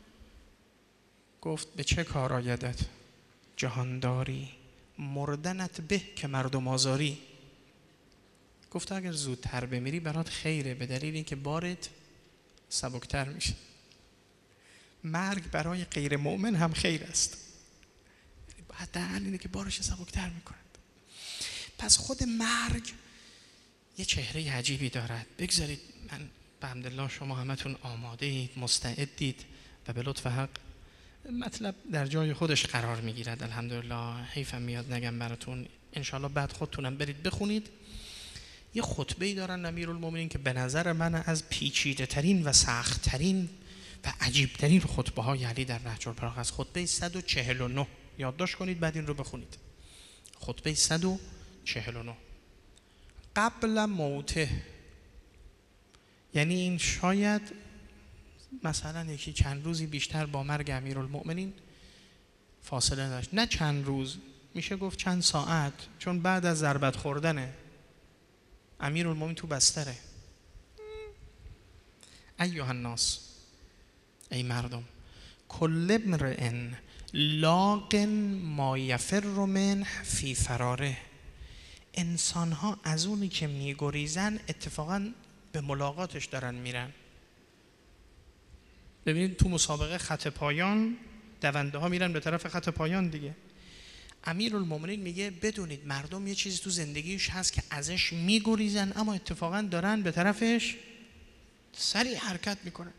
Speaker 1: گفت به چه کار آیدت جهانداری، مردنت به که مردم آزاری. گفت اگر زودتر بمیری برات خیره، به دلیل اینکه بارت سبکتر میشه. مرگ برای غیر مؤمن هم خیر است، حداقل اینه که بارش سبکتر میکنه. پس خود مرگ یه چهره عجیبی دارد. بگذارید من به حمدالله شما همتون آماده اید، مستعدید و به لطف حق مطلب در جای خودش قرار میگیرد. الحمدلله. حیفم میاد نگم براتون، انشالله بعد خودتونم برید بخونید. یه خطبه‌ای دارن امیرالمومنین که به نظر من از پیچیده ترین و سخت ترین و عجیب ترین خطبه های علی در نهج البلاغه است. خطبه صد و چهل و نه یادداشت کنید بعد این رو بخونید. خطبه صد و چهل و نه. قبل موته، یعنی این شاید مثلا یکی چند روزی بیشتر با مرگ امیرالمؤمنین فاصله داشت، نه چند روز، میشه گفت چند ساعت، چون بعد از ضربت خوردنه امیرالمؤمنین تو بستره. ایها الناس، ای مردم، کل امرئ لاق ما یفر منه فی فراره. انسان ها از اونی که میگریزن اتفاقا به ملاقاتش دارن میرن. ببینید تو مسابقه خط پایان دونده ها میرن به طرف خط پایان دیگه. امیرالمومنین میگه بدونید مردم یه چیزی تو زندگیش هست که ازش میگریزن اما اتفاقا دارن به طرفش سریع حرکت میکنن.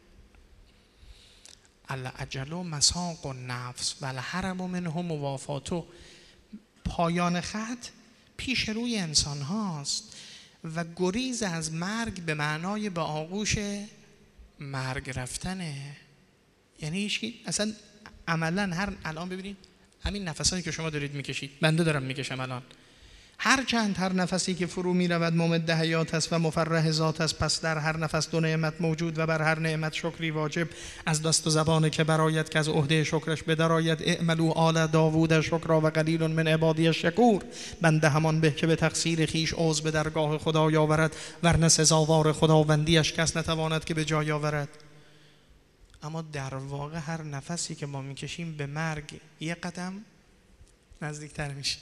Speaker 1: الاجل مساق النفس و الهرب منه موافاتو. پایان خط پیش روی انسان هاست و گریز از مرگ به معنای به آغوش مرگ رفتنه. یعنی هیچکی اصلا عملا هر الان ببینید همین نفسایی که شما دارید میکشید، بنده دارم میکشم الان، هر چند هر نفسی که فرو می رود ممد حیات است و مفرح ذات است، پس در هر نفس دو نعمت موجود و بر هر نعمت شکری واجب از دست و زبان که برآید که از عهده شکرش بدرآید. اعملوا آل داوود شکرا و قلیل من عبادی الشکور. بنده همان به که به تقصیر خیش عضو به درگاه خدا آورد، ورنه سزاوار خداوندیش کس نتواند که به جای آورد. اما در واقع هر نفسی که ما میکشیم به مرگ یک قدم نزدیکتر میشه.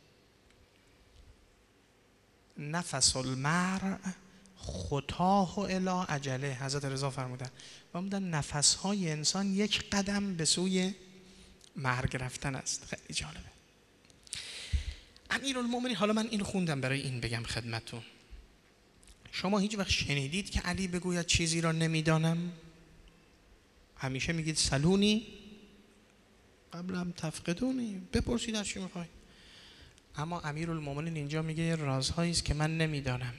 Speaker 1: نفس المرء خطاه الی اجله، حضرت رضا فرمودن و میگن نفس های انسان یک قدم به سوی مرگ رفتن است. خیلی جالبه. امیرالمومنین، حالا من اینو خوندم برای این بگم خدمتتون، شما هیچ وقت شنیدید که علی بگوید چیزی را نمیدانم؟ همیشه میگید سلونی قبلم تفقدونی، بپرسید از چی میخوای. اما امیرالمومنین اینجا میگه رازهایی است که من نمیدانم.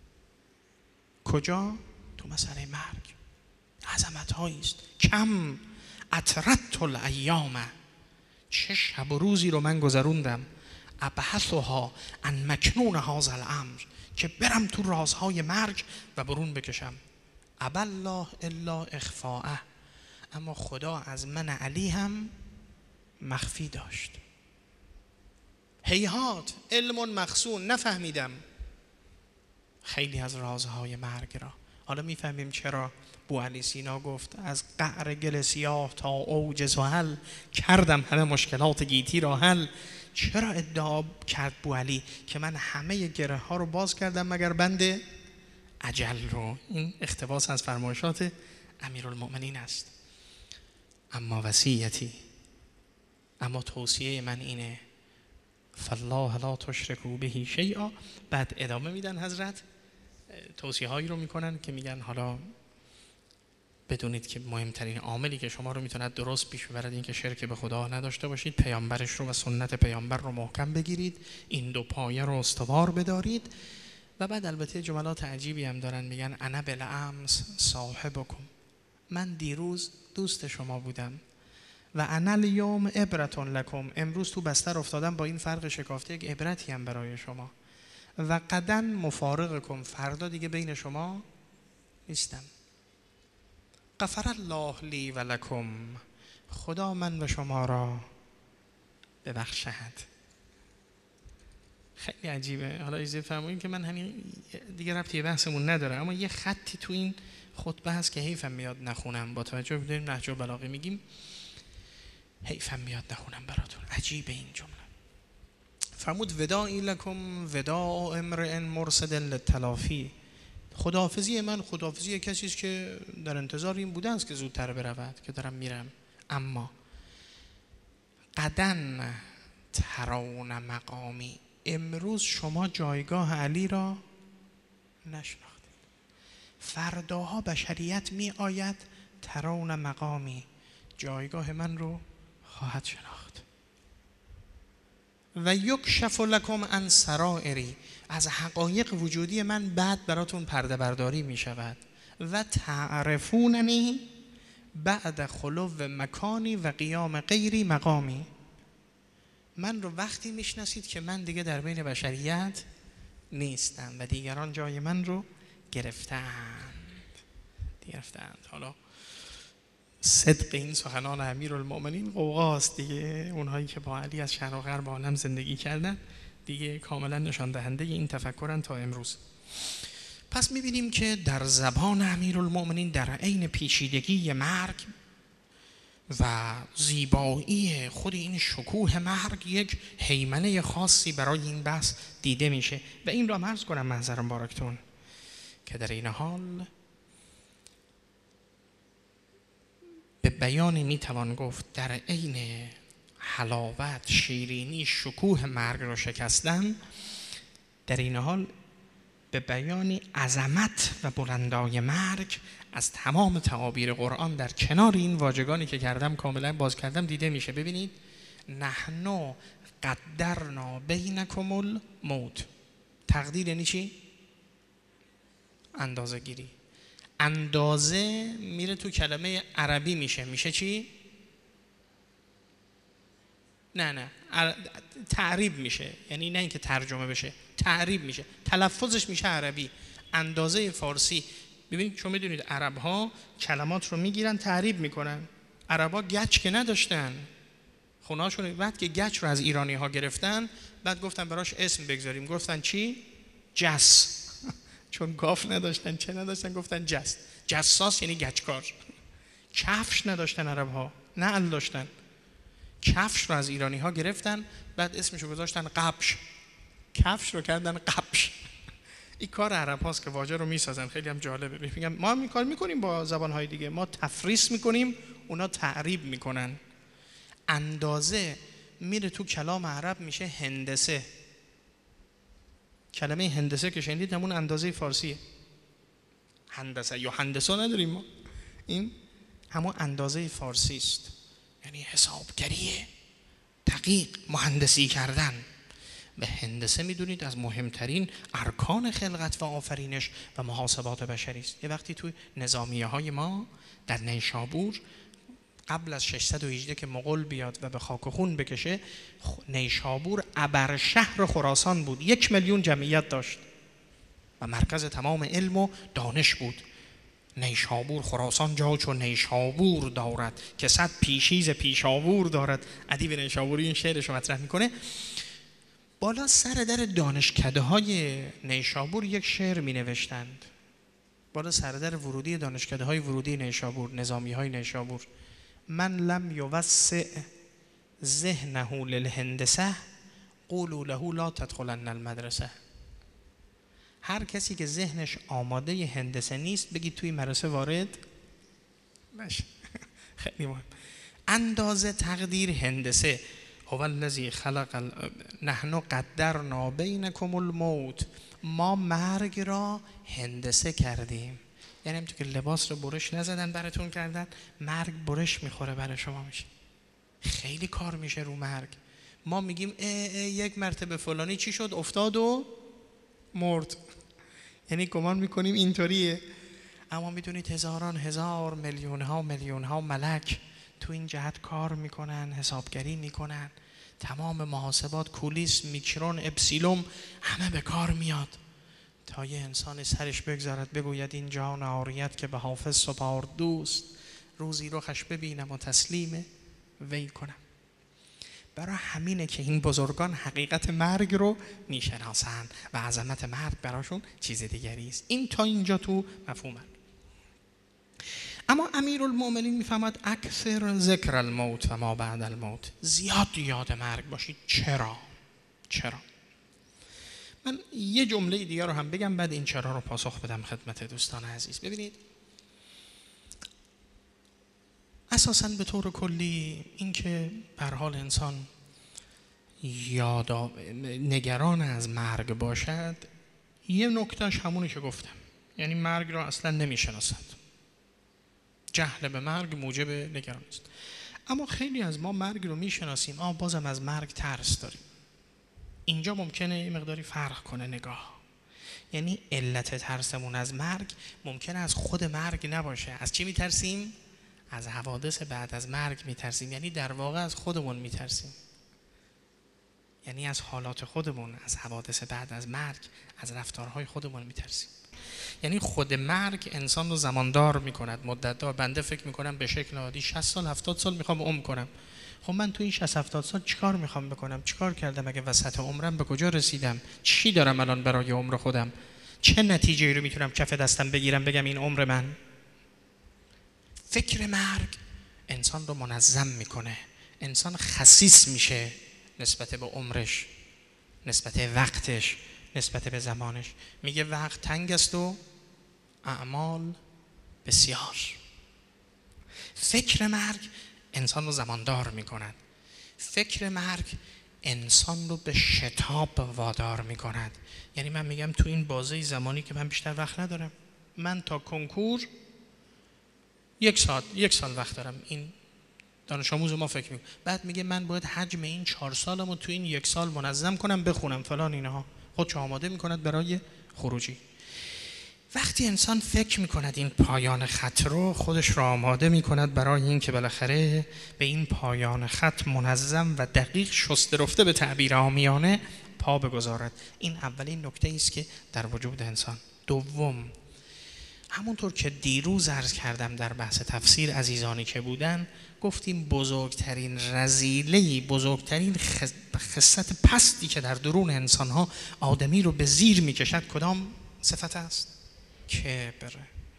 Speaker 1: کجا؟ تو مسئله مرگ. عظمت هایی است. کم اطردت الایام، چه شب و روزی رو من گذروندم، ابحثها عن مکنون هذا الامر، که برم تو رازهای مرگ و برون بکشم. ابی الله الا اخفاءه، اما خدا از من علی هم مخفی داشت. هیهات علم مخزون، نفهمیدم خیلی از رازهای مرگ را. حالا میفهمیم چرا بوعلی سینا گفت از قعر گل سیاه تا اوج زحل، کردم همه مشکلات گیتی را حل. چرا ادعا کرد بوعلی که من همه گره ها رو باز کردم مگر بند اجل رو؟ این اقتباس از فرمایشات امیرالمومنین است. اما وصیتی، اما توصیه من اینه، فالله لا تشرکوا به شیئا. بعد ادامه میدن حضرت، توصیه هایی رو میکنن که میگن حالا بدونید که مهمترین عاملی که شما رو میتوند درست پیش ببرد این که شرک به خدا نداشته باشید، پیامبرش رو و سنت پیامبر رو محکم بگیرید، این دو پایه رو استوار بدارید. و بعد البته جملات عجیبی هم دارن، میگن انا بالامس صاحبکم، من دیروز دوست شما بودم، و انا الیوم عبرة لکم، امروز تو بستر افتادم با این فرق شکافته یک عبرتی هم برای شما. و غدا مفارقکم، فردا دیگه بین شما نیستم. غفر الله لی و لکم، خدا من و شما را ببخشد. خیلی عجیبه. حالا اجازه فرمایید که من همین دیگه ربطی به بحثمون نداره، اما یه خطی تو این خطبه هست که حیفم میاد نخونم، با توجه به نهج البلاغه میگیم حیفم میاد نخونم براتون. عجیبه این جمله. فرمود وداعی لکم وداع امرئ مرصد للتلافی، خداحافظی من خداحافظی کسی است که در انتظار این بوده است که زودتر برود، که دارم میرم. اما غدا ترون مقامی، امروز شما جایگاه علی را نشناختید، فرداها بشریت می آید ترون مقامی، جایگاه من رو خواهد شناخت. و یکشف لکم عن سرائری، از حقایق وجودی من بعد براتون پرده برداری می شود. و تعرفوننی بعد خلو مکانی و قیام غیری مقامی، من رو وقتی میشناسید که من دیگه در بین بشریت نیستم و دیگران جای من رو گرفتند گرفتند. حالا صدق این سخنان امیرالمومنین قوقاست دیگه، اونهایی که با علی از شرق و غرب عالم زندگی کردن دیگه کاملا نشان دهنده این تفکرن تا امروز. پس میبینیم که در زبان امیرالمومنین در عین پیچیدگی مرگ و زیبایی خود این شکوه مرگ یک هیمنه خاصی برای این بحث دیده میشه. و این را عرض کنم محضر مبارکتون که در این حال به بیانی میتوان گفت در عین حلاوت، شیرینی، شکوه مرگ را شکستن، در این حال به بیانی عظمت و بلندای مرگ از تمام تعابیر قرآن در کنار این واژگانی که کردم کاملا باز کردم دیده میشه. ببینید نحنو قدرنا بینکم الموت، تقدیر یعنی چی؟ اندازه گیری. اندازه میره تو کلمه عربی میشه میشه چی؟ نه نه تعریب میشه، یعنی نه اینکه ترجمه بشه، تعریب میشه، تلفظش میشه عربی، اندازه فارسی. ببینید شما میدونید عرب ها کلمات رو میگیرن تعریب میکنن. عرب ها گچ که نداشتن، خونهاشون بعد که گچ رو از ایرانی ها گرفتن بعد گفتن براش اسم بگذاریم، گفتن چی؟ جس. چون گاف نداشتن، چه نداشتن؟ گفتن جس. جساس یعنی گچکار. کفش نداشتن عرب ها، نعل داشتن، کفش رو از ایرانی ها گرفتن بعد اسمش رو گذاشتن قبش، کفش رو کردن قبش. این کار عرب هاست که واژه رو میسازن. خیلی هم جالبه. میگم ما هم این کار میکنیم با زبان های دیگه، ما تفریس میکنیم اونا تعریب میکنن. اندازه میره تو کلام عرب میشه هندسه. کلمه هندسه که شنیدید همون اندازه فارسیه. هندسه یا هندسه نداریم ما، این همون اندازه فارسی است، یعنی حسابگریه، دقیق، مهندسی کردن. به هندسه میدونید از مهمترین ارکان خلقت و آفرینش و محاسبات بشری است. یه وقتی توی نظامیه های ما در نیشابور قبل از ششصد و هجده که مغول بیاد و به خاک و خون بکشه، نیشابور ابر شهر خراسان بود، یک میلیون جمعیت داشت و مرکز تمام علم و دانش بود. نیشابور خراسان جا چون نیشابور دارد که صد پیشیز پیشاور دارد. ادیب نیشابوری این شعرش رو مطرح میکنه. بالا سر در دانشکده های نیشابور یک شعر می نوشتند. بالا سر در ورودی دانشکده های ورودی نیشابور، نظامی های نیشابور: من لم یوسع ذهنه للهندسه قولوا له لا تدخلن المدرسه. هر کسی که ذهنش آماده هندسه نیست بگید توی مدرسه وارد نشه. خیلی مهم. اندازه تقدیر هندسه. هو الذی خلق نحن قدرنا بینکم الموت. ما مرگ را هندسه کردیم، یعنی همونطور که لباس رو برش نزدن براتون کردن، مرگ برش میخوره برای شما میشه. خیلی کار میشه رو مرگ. ما میگیم اه اه یک مرتبه فلانی چی شد؟ افتاد و مرد. یعنی گمان میکنیم اینطوریه، اما میدونید هزاران هزار، میلیون ها میلیون ها ملک تو این جهت کار میکنن، حسابگری میکنن. تمام محاسبات، کولیس، میکرون، اپسیلوم، همه به کار میاد تا یه انسان سرش بگذارد بگوید این جان عاریت که به حافظ سپارد دوست، روزی رخش ببینم و تسلیم وی کنم. برای همینه که این بزرگان حقیقت مرگ رو میشناسن و عظمت مرگ براشون چیز دیگری است. این تا اینجا تو مفهومه. اما امیرالمؤمنین میفهمد اکثر ذکر الموت و ما بعد الموت، زیاد یاد مرگ باشید. چرا؟ چرا؟ من یه جمله دیگه رو هم بگم بعد این چرا رو پاسخ بدم خدمت دوستان عزیز. ببینید اساساً به طور کلی این که به هر حال انسان یاد نگران از مرگ باشد، یه نکتهش همونی که گفتم، یعنی مرگ رو اصلا نمیشناسد. جهل به مرگ موجب نگرانی است. اما خیلی از ما مرگ رو میشناسیم اما بازم از مرگ ترس داریم. اینجا ممکنه یه مقداری فرق کنه نگاه. یعنی علت ترسمون از مرگ ممکنه از خود مرگ نباشه. از چی میترسیم؟ از حوادث بعد از مرگ میترسیم. یعنی در واقع از خودمون میترسیم، یعنی از حالات خودمون، از حوادث بعد از مرگ، از رفتارهای خودمون میترسیم. یعنی خود مرگ انسان رو زماندار میکند، مدت‌دار. بنده فکر میکنم به شکل عادی شصت سال هفتاد سال میخوام عمر کنم. خب من تو این شصت هفتاد سال چیکار میخوام بکنم؟ چیکار کردم اگه وسط عمرم به کجا رسیدم؟ چی دارم الان برای عمر خودم؟ چه نتیجه‌ای رو میتونم کف دستم بگیرم بگم این عمر من؟ فکر مرگ انسان رو منظم میکنه. انسان خسیس میشه نسبت به عمرش، نسبت به وقتش، نسبت به زمانش. میگه وقت تنگ است و اعمال بسیار. فکر مرگ انسان رو زماندار میکند. فکر مرگ انسان رو به شتاب وادار میکند. یعنی من میگم تو این بازه زمانی که من بیشتر وقت ندارم، من تا کنکور یک ساعت یک سال وقت دارم. این دانش آموز ما فکر میکنه. بعد میگه من باید حجم این چهار سالمو تو این یک سال منظم کنم، بخونم فلان اینها. خودشو آماده میکند برای خروجی. وقتی انسان فکر میکند این پایان خط رو، خودش را آماده میکند برای این که بالاخره به این پایان خط منظم و دقیق شسته رفته به تعبیر عامیانه پا بگذارد. این اولین نکته است که در وجود انسان. دوم، همونطور که دیروز عرض کردم در بحث تفسیر عزیزانی که بودن، گفتیم بزرگترین رذیله، بزرگترین خصلت پستی که در درون انسانها آدمی رو به زیر میکشد کدام صفت است؟ کبر.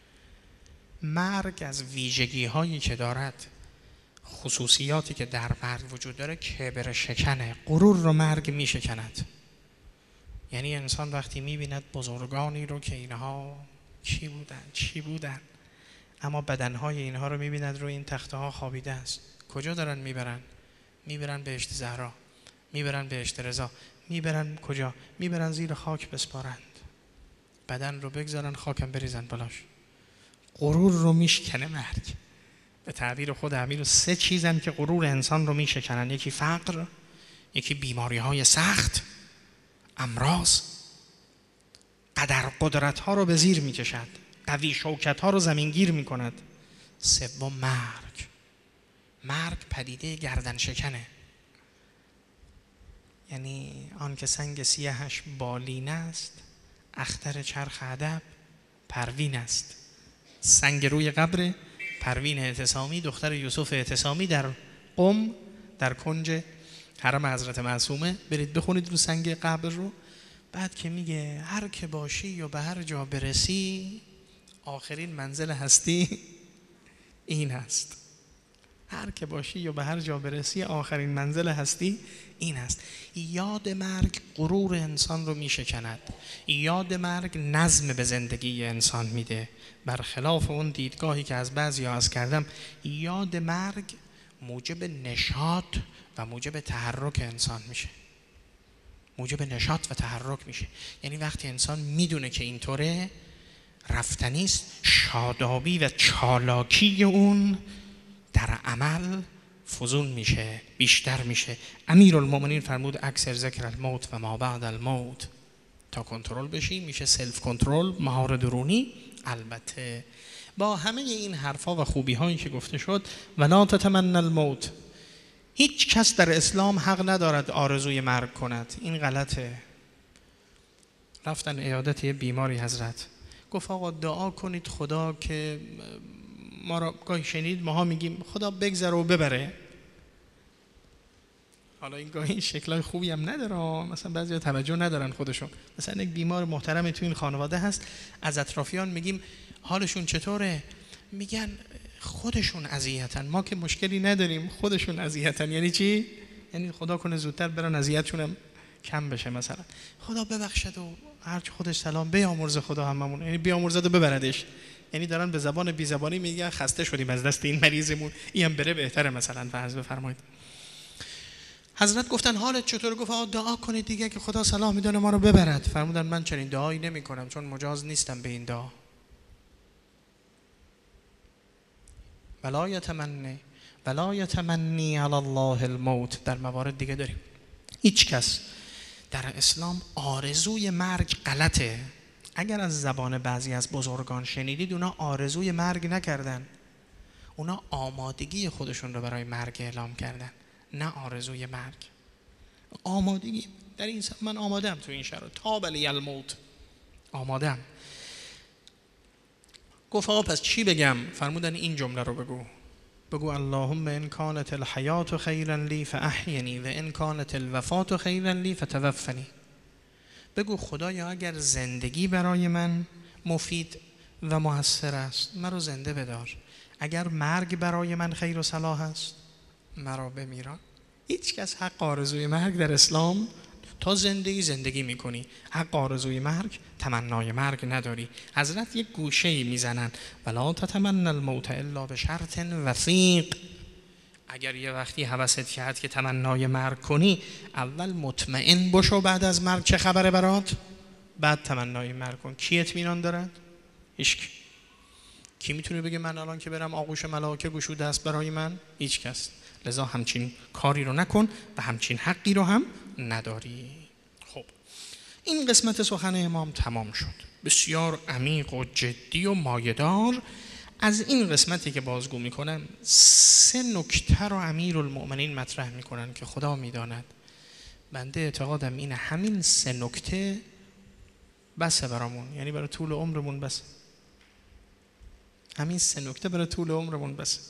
Speaker 1: مرگ از ویژگی هایی که دارد، خصوصیاتی که در مرگ وجود داره، کبر شکنه. غرور رو مرگ می شکند. یعنی انسان وقتی می بیند بزرگانی رو که اینها کی بودن چی بودن، اما بدنهای اینها رو می بیند روی این تخته ها خوابیده است، کجا دارن میبرن؟ میبرن بهشت زهرا، میبرن بهشت رضا، میبرن کجا؟ میبرن زیر خاک بسپارند، بدن رو بگذارن خاکم بریزن بالاش. غرور رو میشکنه مرگ. به تعبیر خود امیر، سه چیزن که غرور انسان رو میشکنن: یکی فقر، یکی بیماری های سخت، امراض. قدر قدرت ها رو به زیر میکشد، قوی شوکت ها رو زمینگیر میکند. سوم مرگ. مرگ پدیده گردن شکنه. یعنی آن که سنگ سیاهش بالین است، اختر چرخ ادب پروین است. سنگ روی قبر پروین اعتصامی، دختر یوسف اعتصامی در قم، در کنج حرم حضرت معصومه. برید بخونید رو سنگ قبر رو. بعد که میگه هر که باشی و به هر جا برسی، آخرین منزل هستی این هست. هر که باشی و به هر جا برسی، آخرین منزل هستی این هست. یاد مرگ غرور انسان رو میشکند. یاد مرگ نظم به زندگی انسان میده. برخلاف اون دیدگاهی که از بعضیا عرض کردم، یاد مرگ موجب نشاط و موجب تحرک انسان میشه. موجب نشاط و تحرک میشه. یعنی وقتی انسان میدونه که اینطوره رفتنیست، شادابی و چالاکی اون در عمل فزون میشه، بیشتر میشه. امیرالمومنین فرمود اکثر ذکر الموت و ما بعد الموت. تا کنترل بشی میشه سلف کنترل، مهار درونی. البته با همه این حرفا و خوبی هایی که گفته شد، ولا تتمنى الموت، هیچ کس در اسلام حق ندارد آرزوی مرگ کند. این غلطه. رفتن عیادت یه بیماری حضرت، گفت آقا دعا کنید خدا که ما را، گاهی شنید ماها میگیم خدا بگذره و ببره. حالا این گاهی این شکلای خوبی هم نداره، مثلا بعضی توجه ندارن خودشون. مثلا یک بیمار محترم تو این خانواده هست، از اطرافیان میگیم حالشون چطوره؟ میگن خودشون اذیتن، ما که مشکلی نداریم، خودشون اذیتن. یعنی چی؟ یعنی خدا کنه زودتر برن اذیتشون هم کم بشه. مثلا خدا ببخشد و هرچی خودش سلام بیامرز خدا هممون، یعنی بیامرزد و ببردش. یعنی دارن به زبان بی زبانی میگن خسته شدیم از دست این مریضمون، این هم بره بهتره. مثلا فرض بفرمایید حضرت گفتن حالت چطور؟ گفت آقا دعا کنید دیگه که خدا صلاح میدونه ما رو ببرد. فرمودن من چنین دعایی نمی کنم چون مجاز نیستم به این دعا. ولا یتمنی ولا یتمنی علی الله الموت. در موارد دیگه داریم. هیچ کس در اسلام آرزوی مرگ غلطه. اگر از زبان بعضی از بزرگان شنیدید، اونا آرزوی مرگ نکردن، اونا آمادگی خودشون رو برای مرگ اعلام کردن، نه آرزوی مرگ. آمادگی در این سب من آمادم تو این شرایط، طاب لی الموت، آمادم. گفت آقا پس چی بگم؟ فرمودن این جمله رو بگو. بگو اللهم ان کانت الحیات خیرا لی فاحینی و ان کانت الوفات خیرا لی فتوفنی. بگو خدایا اگر زندگی برای من مفید و موثر است، مرا زنده بدار. اگر مرگ برای من خیر و صلاح است، مرا بمیران. هیچ کس حق آرزوی مرگ در اسلام، تا زندگی زندگی میکنی، حق آرزوی مرگ، تمنای مرگ نداری. حضرت یک گوشه‌ای میزنن ولا تتمنى الموت الا بشرط وثیق. اگر یه وقتی هوست کرد که تمنای مرگ کنی، اول مطمئن باش و بعد از مرگ چه خبره برات، بعد تمنای مرگ کن. کی اطمینان دارد؟ هیچ کی. کی میتونه بگه من الان که برم آغوش ملائکه گشوده است برای من؟ هیچ کس. لذا همچین کاری رو نکن و همچین حقی رو هم نداری. خب این قسمت سخن امام تمام شد. بسیار عمیق و جدی و مایه‌دار. از این قسمتی که بازگو میکنم سه نکته رو امیرالمؤمنین مطرح میکنن که خدا میداند. بنده اعتقادم اینه همین سه نکته بسه برامون، یعنی برای طول عمرمون بسه. همین سه نکته برای طول عمرمون بسه.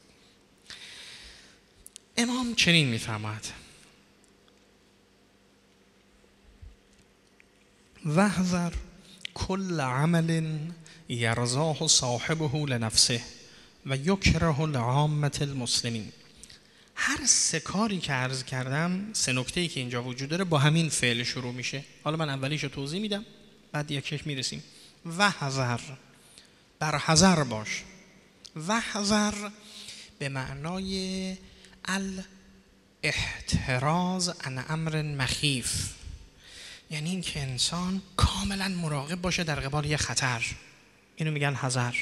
Speaker 1: امام چنین میفرماید: وحذر کل عمل یرضاه صاحبه لنفسه و یکره لعامة المسلمین. هر سه کاری که عرض کردم، سه نکته‌ای که اینجا وجود داره، با همین فعل شروع میشه. حالا من اولیشو توضیح میدم، بعد یک یک میرسیم. وحذر، بر حذر باش. وحذر به معنای الاحتراز عن امر مخیف، یعنی این که انسان کاملا مراقب باشه در قبال یه خطر. اینو میگن حذر.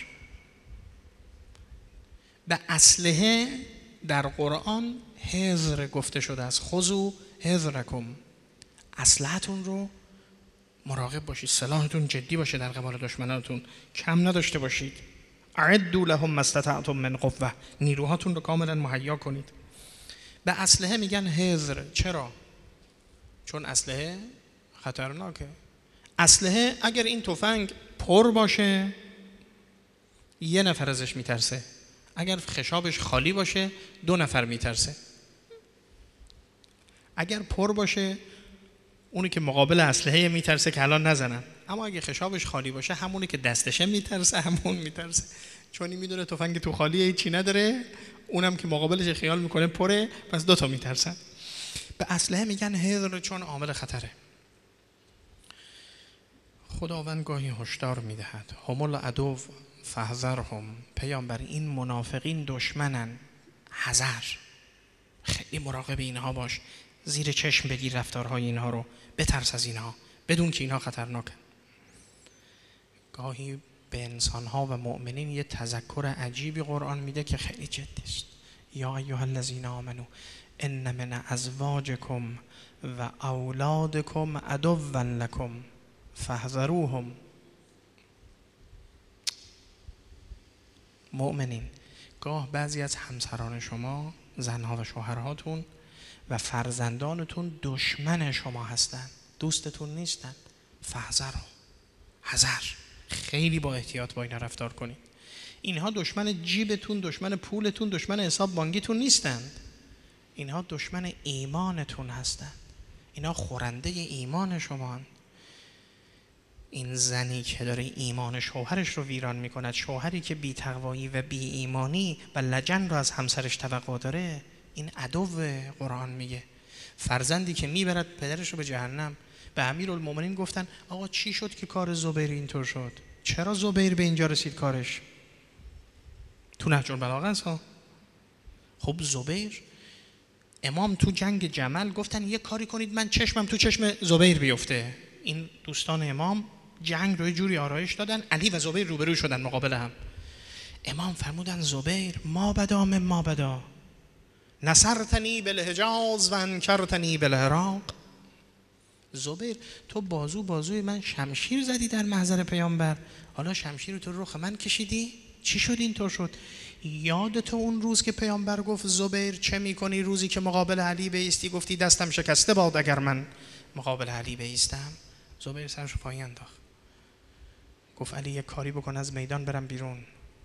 Speaker 1: به اسلحه در قرآن حذر گفته شده است. خذوا حذرکم، اسلحتون رو مراقب باشید، سلاحتون جدی باشه در قبال دشمنانتون، کم نداشته باشید. اعدوا لهم ما استطعتم من قوه، نیروهاتون رو کاملا مهیا کنید. به اسلحه میگن حذر. چرا؟ چون اسلحه خطرناکه. اسلحه اگر این تفنگ پر باشه یه نفر ازش میترسه، اگر خشابش خالی باشه دو نفر میترسه. اگر پر باشه اونی که مقابل اسلحه میترسه که الان نزنن، اما اگه خشابش خالی باشه همونی که دستشه میترسه، همون میترسه، چون این میدونه تفنگ تو خالیه هیچی نداره، اونم که مقابلش خیال میکنه پره، پس دو تا میترسن. به اسلحه میگن حذر چون عامل خطره. خداوند گاهی هشدار میدهد: هم العدو فاحذرهم. پیامبر، این منافقین دشمنن، حذر، خیلی مراقب اینها باش، زیر چشم بگیر رفتارهای اینها رو، بترس از اینها، بدون که اینها خطرناکن. گاهی به انسانها و مؤمنین یه تذکر عجیبی قرآن میده که خیلی جدی است. یا ایها الذین آمنوا ان من ازواجکم و اولادکم عدوا لکم فاحذروهم. مؤمنین، گاه بعضی از همسران شما، زنها و شوهرهاتون و فرزندانتون دشمن شما هستند، دوستتون نیستند. فاحذروا، حذر، خیلی با احتیاط با اینا رفتار کنید. اینها دشمن جیبتون، دشمن پولتون، دشمن حساب بانکیتون نیستند. اینها دشمن ایمانتون هستند. اینها خورنده ایمان شما هستند. این زنی که داره ایمان شوهرش رو ویران میکند، شوهری که بی تقوایی و بی ایمانی و لجن رو از همسرش توقع داره، این عدو قرآن میگه. فرزندی که میبرد پدرش رو به جهنم. به امیرالمومنین گفتن آقا چی شد که کار زبیر اینطور شد؟ چرا زبیر به اینجا رسید کارش؟ تو نهج البلاغه است ها. خب زبیر، امام تو جنگ جمل گفتن یه کاری کنید من چشمم تو چشم زبیر بیفته. این دوستان امام جنگ رو یه جوری آرایش دادن، علی و زبیر روبرو شدن مقابل هم. امام فرمودن زبیر ما بدا من ما بدا، نصرتنی بالحجاز و انکرتنی بالعراق. زبیر تو بازو بازوی من شمشیر زدی در محضر پیامبر، حالا شمشیر تو رخ من کشیدی؟ چی شد اینطور شد؟ یادت اون روز که پیامبر گفت زبیر چه میکنی روزی که مقابل علی بایستی؟ گفتی دستم شکسته باد اگر من مقابل علی بایستم. زبیر سرشو پایین انداخت، گفت علی یک کاری بکن از میدان برم بیرون.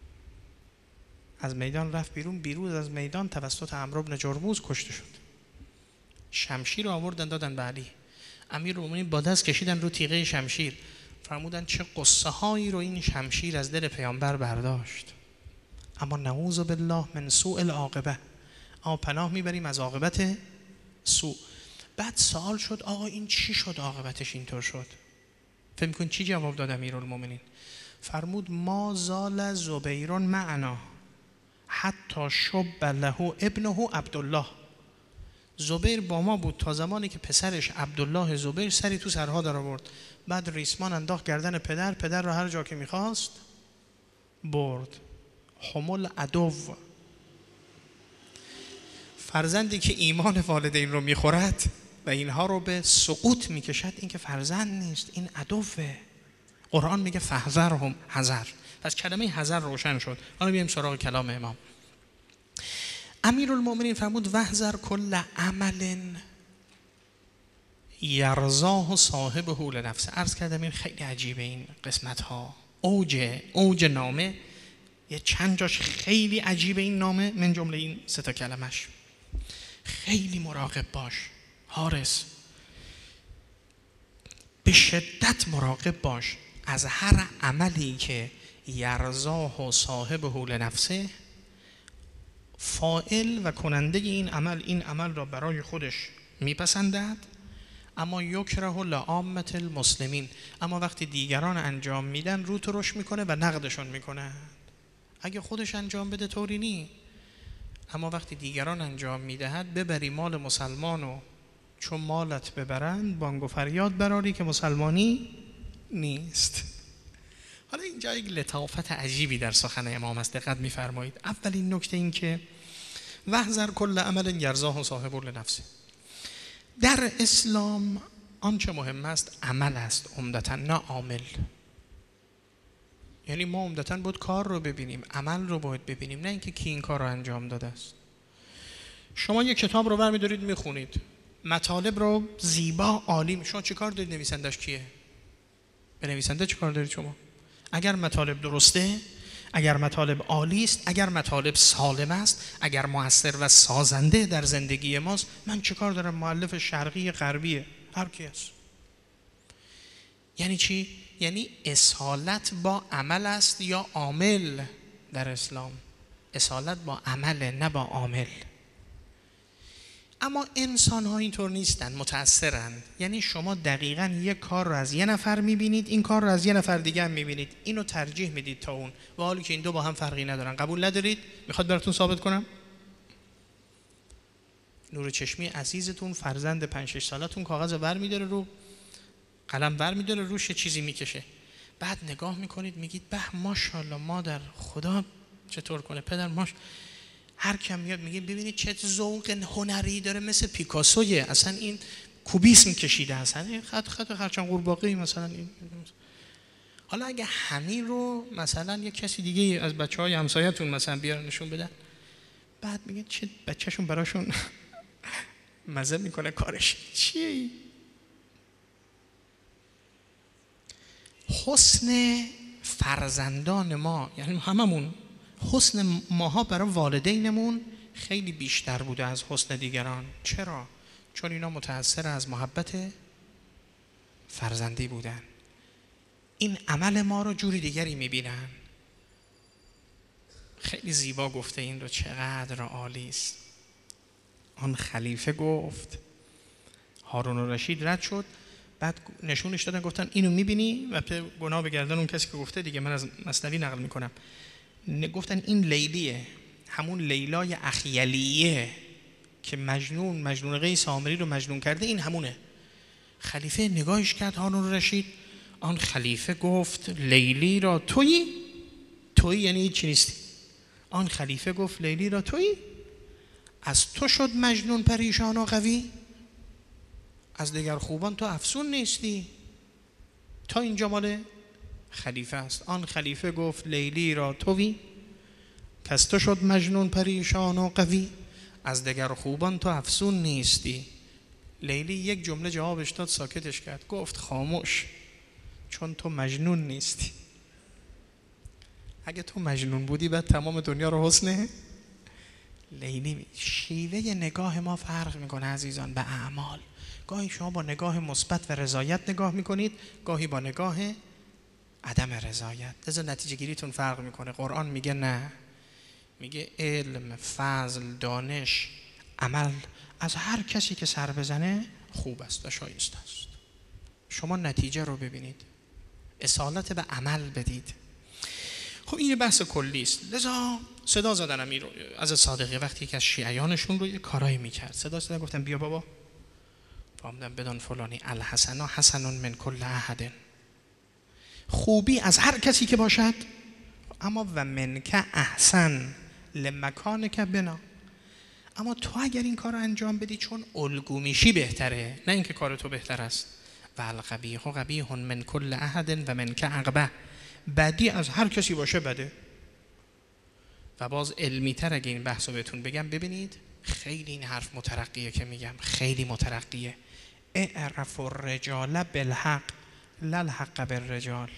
Speaker 1: از میدان رفت بیرون. بیرون از میدان توسط عمرو بن جرموز کشته شد. شمشیر رو آوردن دادن به علی. امیرالمومنین با دست کشیدن رو تیغه شمشیر، فرمودن چه قصه هایی رو این شمشیر از دل پیامبر برداشت. اما نعوذ بالله من سوء العاقبه، اما پناه میبریم از عاقبت سوء. بعد سوال شد آقا این چی شد عاقبتش اینطور شد؟ فهم کن چی جواب داد امیرالمومنین؟ فرمود ما زال زبیر معنا حتی شب له ابنه عبدالله. زبیر با ما بود تا زمانی که پسرش عبدالله زبیر سری تو سرها در آورد. بعد ریسمان انداخت گردن پدر، پدر را هر جا که میخواست برد. حمل عدو، فرزندی که ایمان والدین رو میخورد و اینها رو به سقوط میکشد، این که فرزند نیست، این عدوه. قرآن میگه فحذرهم حذر. پس کلمه حذر روشن شد. حالا بیایم سراغ کلام امام. امیرالمؤمنین فرمود وحذر کل عمل یرضاه صاحبه لنفسه. عرض کردم این خیلی عجیبه این قسمت ها. اوج اوج نامه یه چند جاش خیلی عجیبه این نامه، من جمله این سه تا کلمش. خیلی مراقب باش حارس، به شدت مراقب باش از هر عملی که یرضاه صاحبه لنفسه، فاعل و کننده این عمل این عمل را برای خودش میپسندد، اما یکره لعامة المسلمین، اما وقتی دیگران انجام میدن رو ترش میکنه و نقدشون میکنه. اگه خودش انجام بده طوری نی، اما وقتی دیگران انجام میدهد ببری مال مسلمانو، چون مالت ببرند بانگ و فریاد براری که مسلمانی نیست. حالا اینجا یک لطافت عجیبی در سخن امام است، دقت میفرمایید. اولین نکته این که وحذر کل عمل یرضاه صاحبه لنفسه. در اسلام آنچه مهم است عمل است عمدتاً، نه عامل. یعنی ما عمدتاً باید کار رو ببینیم، عمل رو باید ببینیم، نه اینکه کی این کار رو انجام داده است. شما یک کتاب رو برمی‌دارید میخونید، مطالب رو زیبا عالی، شما چه کار دارید؟ نویسندش کیه؟ به نویسنده چه کار دارید شما؟ اگر مطالب درسته، اگر مطالب عالی است، اگر مطالب سالم است، اگر مؤثر و سازنده در زندگی ماست، من چه کار دارم؟ مؤلف شرقی غربیه، هر کی است. یعنی چی؟ یعنی اصالت با عمل است یا عامل در اسلام؟ اصالت با عمل، نه با عامل. اما انسان ها اینطور نیستن، متأثرن. یعنی شما دقیقاً یک کار رو از یه نفر میبینید، این کار رو از یه نفر دیگه هم میبینید، اینو ترجیح میدید تا اون، و حالی که این دو با هم فرقی ندارن. قبول ندارید؟ میخواد براتون ثابت کنم؟ نور چشمی عزیزتون، فرزند پنج شش سالتون، کاغذ ور میداره رو قلم ور میداره روش چیزی میکشه، بعد نگاه میکنید میگید به ماشاءالله مادر خدا چطور کنه، پدر ماش. هر کم میاد میگه ببینید چه ذوق هنری داره، مثل پیکاسویه، اصلا این کوبیسم کشیده، اصلا این خط خط خرچنگ قورباغه‌ای مثلا این. حالا اگه همین رو مثلا یک کسی دیگه از بچهای همسایه‌تون مثلا بیارن نشون بدن، بعد میگه چه بچه‌شون براشون مزه میکنه کارش چیه این؟ حسن فرزندان ما، یعنی هممون، حسن ماها برای والدینمون خیلی بیشتر بوده از حسن دیگران. چرا؟ چون اینا متأثر از محبت فرزندی بودن. این عمل ما رو جوری دیگری میبینن. خیلی زیبا گفته این رو، چقدر عالی است. آن خلیفه گفت، هارون الرشید رد شد، بعد نشونش دادن گفتن اینو میبینی؟ و به گناه بگردن اون کسی که گفته دیگه، من از مثنوی نقل میکنم. گفتن این لیلیه، همون لیلای اخیلیه که مجنون مجنون قیس سامری رو مجنون کرده، این همونه. خلیفه نگاهش کرد هارون الرشید، آن خلیفه گفت لیلی را تویی؟ تویی یعنی هیچی نیستی. آن خلیفه گفت لیلی را تویی؟ از تو شد مجنون پریشان و قوی، از دیگر خوبان تو افسون نیستی. تا اینجا مال خلیفه است. آن خلیفه گفت لیلی را تویی؟ که از تو شد مجنون پریشان و قوی، از دیگر خوبان تو افسون نیستی. لیلی یک جمله جوابش داد، ساکتش کرد، گفت خاموش، چون تو مجنون نیستی. اگه تو مجنون بودی بعد تمام دنیا رو حسنه لیلی. شیوه نگاه ما فرق میکنه عزیزان به اعمال. گاهی شما با نگاه مثبت و رضایت نگاه میکنید، گاهی با نگاه عدم رضایت. لذا نتیجه گیریتون فرق میکنه. قرآن میگه نه، میگه علم، فضل، دانش، عمل از هر کسی که سر بزنه خوب است و شایسته است. شما نتیجه رو ببینید، اصالت به عمل بدید. خب این یه بحث کلی است. لذا صدا زدن امیر از صادقی وقتی که از شیعیانشون رو یه کارایی میکرد، صدا زدن گفتن بیا بابا، فهمیدم بدان فلانی الحسنا حسن من کل احد، خوبی از هر کسی که باشد، اما و منک احسن لمکانک بنا، اما تو اگر این کار رو انجام بدی چون الگو میشی بهتره، نه اینکه کار تو بهتر است. و القبیح و قبیح من کل احد و من که عقبه، بدی از هر کسی باشه بده. و باز علمی تر اگه این بحث رو بهتون بگم، ببینید خیلی این حرف مترقیه که میگم، خیلی مترقیه. اعرف الرجال بالحق لا الحق بالرجال.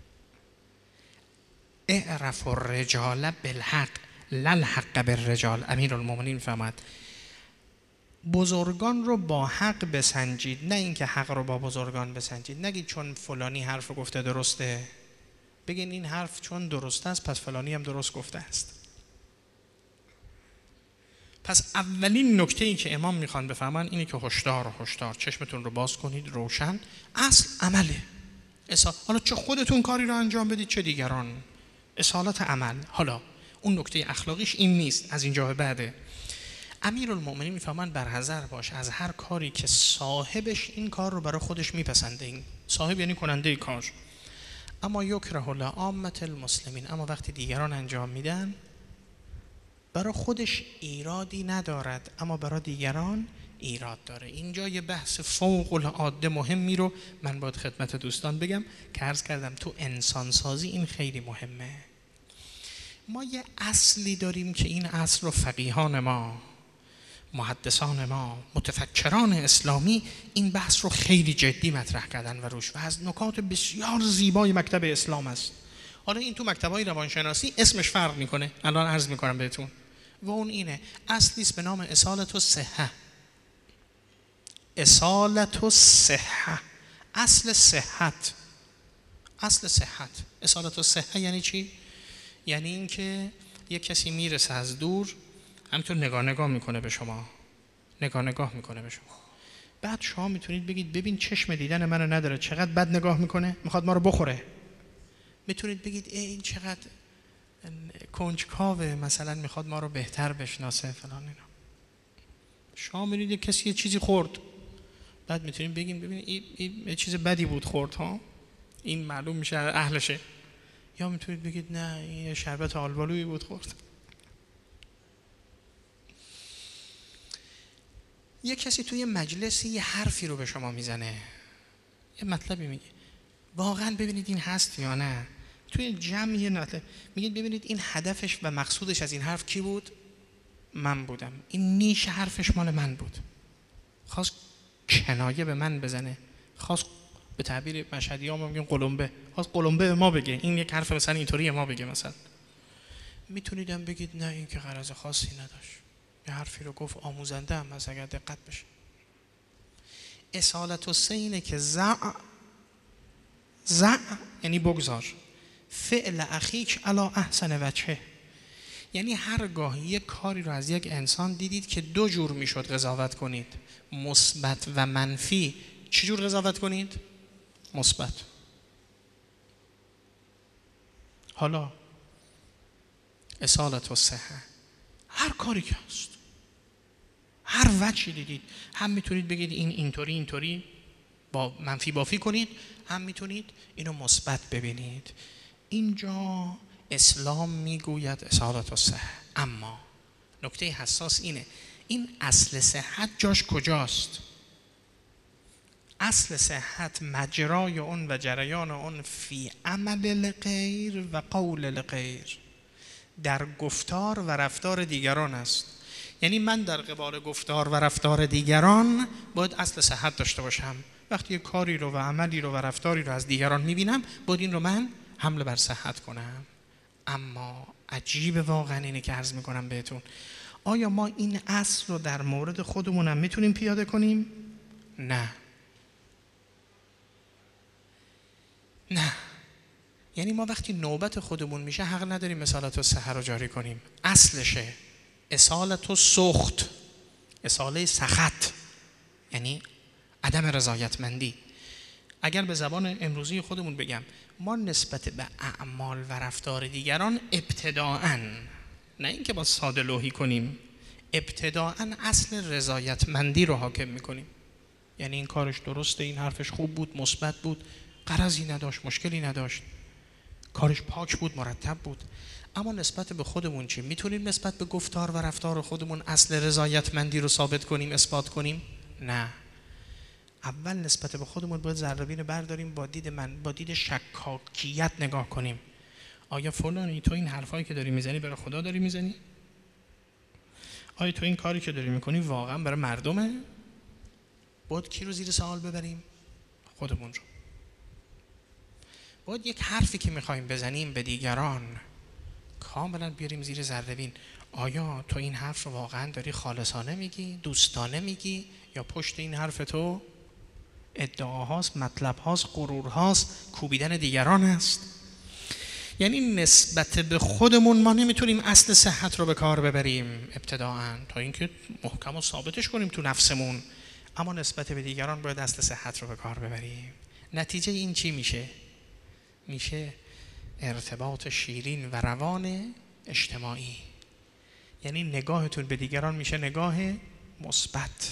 Speaker 1: اعرف الرجال بالحق لا الحق بالرجال. امیرالمومنین فرمود بزرگان رو با حق بسنجید، نه اینکه حق رو با بزرگان بسنجید. نگید چون فلانی حرف رو گفته درسته، بگین این حرف چون درسته است پس فلانی هم درست گفته است. پس اولین نکته ای که امام میخوان بفهمن اینه که هشدار هشدار، چشمتون رو باز کنید روشن، اصل عمله. حالا چه خودتون کاری رو انجام بدید چه دیگران، اصالت عمل. حالا اون نکته اخلاقیش این نیست، از اینجا به بعده. امیرالمومنین میفهمن برحذر باش از هر کاری که صاحبش این کار رو برای خودش میپسنده. این صاحب یعنی کننده کار. اما یکره لعامة المسلمین، اما وقتی دیگران انجام میدن برای خودش ایرادی ندارد اما برای دیگران ایراد داره. اینجا یه بحث فوق العاده مهمی رو من باید خدمت دوستان بگم که عرض کردم تو انسانسازی این خیلی مهمه. ما یه اصلی داریم که این اصل رو فقیهان ما، محدثان ما، متفکران اسلامی این بحث رو خیلی جدی مطرح کردن و روش و از نکات بسیار زیبای مکتب اسلام است. حالا این تو مکتب‌های روانشناسی اسمش فرق میکنه، الان عرض میکنم بهتون. و اون اینه اصلی است به نام اصالت الصحه. اصالت الصحه، اصل صحت. اصل صحت، اصالت الصحه یعنی چی؟ یعنی این که یک کسی میرسه از دور همینطور نگاه نگاه میکنه به شما، نگاه نگاه میکنه به شما، بعد شما میتونید بگید ببین چشم دیدن منو نداره، چقدر بد نگاه میکنه، میخواد ما رو بخوره. میتونید بگید ای این چقدر کنجکاوه، مثلا میخواد ما رو بهتر بشناسه فلان اینا. شما میرید کسی یه چیزی خورد، بعد میتونید بگیم ببین این, این یه چیز بدی بود خورد ها، این معلوم میشه اهلشه. یا میتونید بگید نه این شربت آلبالویی بود خورد. یه کسی توی مجلسی یه حرفی رو به شما میزنه، یه مطلبی میگه، واقعا ببینید این هست یا نه. توی جمع یه مطلب میگید ببینید این هدفش و مقصودش از این حرف کی بود؟ من بودم. این نیش حرفش مال من بود، خواست کنایه به من بزنه، خواست به تعبیر مشهدی ها ما میگیم قلمبه، خواست قلمبه به ما بگه، این یک حرف مثلا اینطوری ما بگه. مثلا میتونیدم بگید نه این که غرض خاصی نداشت، یه حرفی رو گفت آموزنده هم از اگر دقت بشه. اصالت السینه که زع زع یعنی بگذار، فعل اخیک علی احسن وجهه، یعنی هرگاه یک کاری رو از یک انسان دیدید که دو جور میشد قضاوت کنید، مثبت و منفی، چجور قضاوت کنید؟ مثبت. حالا اصالت الصحه، هر کاری که هست، هر وجهی دیدید، هم میتونید بگید این اینطوری اینطوری با منفی بافی کنید، هم میتونید اینو مثبت ببینید. اینجا اسلام میگوید اصالت الصحه. اما نکته حساس اینه، این اصل صحت جاش کجاست؟ اصل صحت مجرای اون و جریان اون فی عمل الغیر و قول الغیر، در گفتار و رفتار دیگران است. یعنی من در قبال گفتار و رفتار دیگران باید اصل صحت داشته باشم. وقتی یک کاری رو و عملی رو و رفتاری رو از دیگران میبینم باید این رو من حمله بر صحت کنم. اما عجیب واقعا اینه که عرض میکنم بهتون، آیا ما این اصل رو در مورد خودمون هم میتونیم پیاده کنیم؟ نه نه. یعنی ما وقتی نوبت خودمون میشه حق نداریم اصالت الصحه رو جاری کنیم. اصلشه اصالت السخط، اصاله سخط، یعنی عدم رضایتمندی. اگر به زبان امروزی خودمون بگم، ما نسبت به اعمال و رفتار دیگران ابتداءً، نه اینکه با ساده لوحی کنیم، ابتداءً اصل رضایتمندی رو حاکم میکنیم. یعنی این کارش درسته، این حرفش خوب بود، مثبت بود، غرضی نداشت، مشکلی نداشت، کارش پاک بود، مرتب بود. اما نسبت به خودمون چی؟ میتونیم نسبت به گفتار و رفتار خودمون اصل رضایتمندی رو ثابت کنیم، اثبات کنیم؟ نه. اول نسبت به خودمون باید ذره‌بین برداریم، با دید من، با دید شکاکیت نگاه کنیم. آیا فلانی تو این حرفایی که داری میزنی برای خدا داری میزنی؟ آیا تو این کاری که داری میکنی واقعا برای مردمه؟ باید کی رو زیر سوال ببریم؟ خودمون رو. باید یک حرفی که میخوایم بزنیم به دیگران کاملا بیاریم زیر ذره‌بین. آیا تو این حرف رو واقعا داری خالصانه میگی؟ دوستانه میگی؟ یا پشت این حرف تو ادعاهاست، مطلبهاست، غرورهاست، کوبیدن دیگران است؟ یعنی نسبت به خودمون ما نمیتونیم اصل صحت رو به کار ببریم ابتداعاً، تا اینکه محکم و ثابتش کنیم تو نفسمون، اما نسبت به دیگران باید اصل صحت رو به کار ببریم. نتیجه این چی میشه؟ میشه ارتباط شیرین و روان اجتماعی. یعنی نگاهتون به دیگران میشه نگاه مثبت،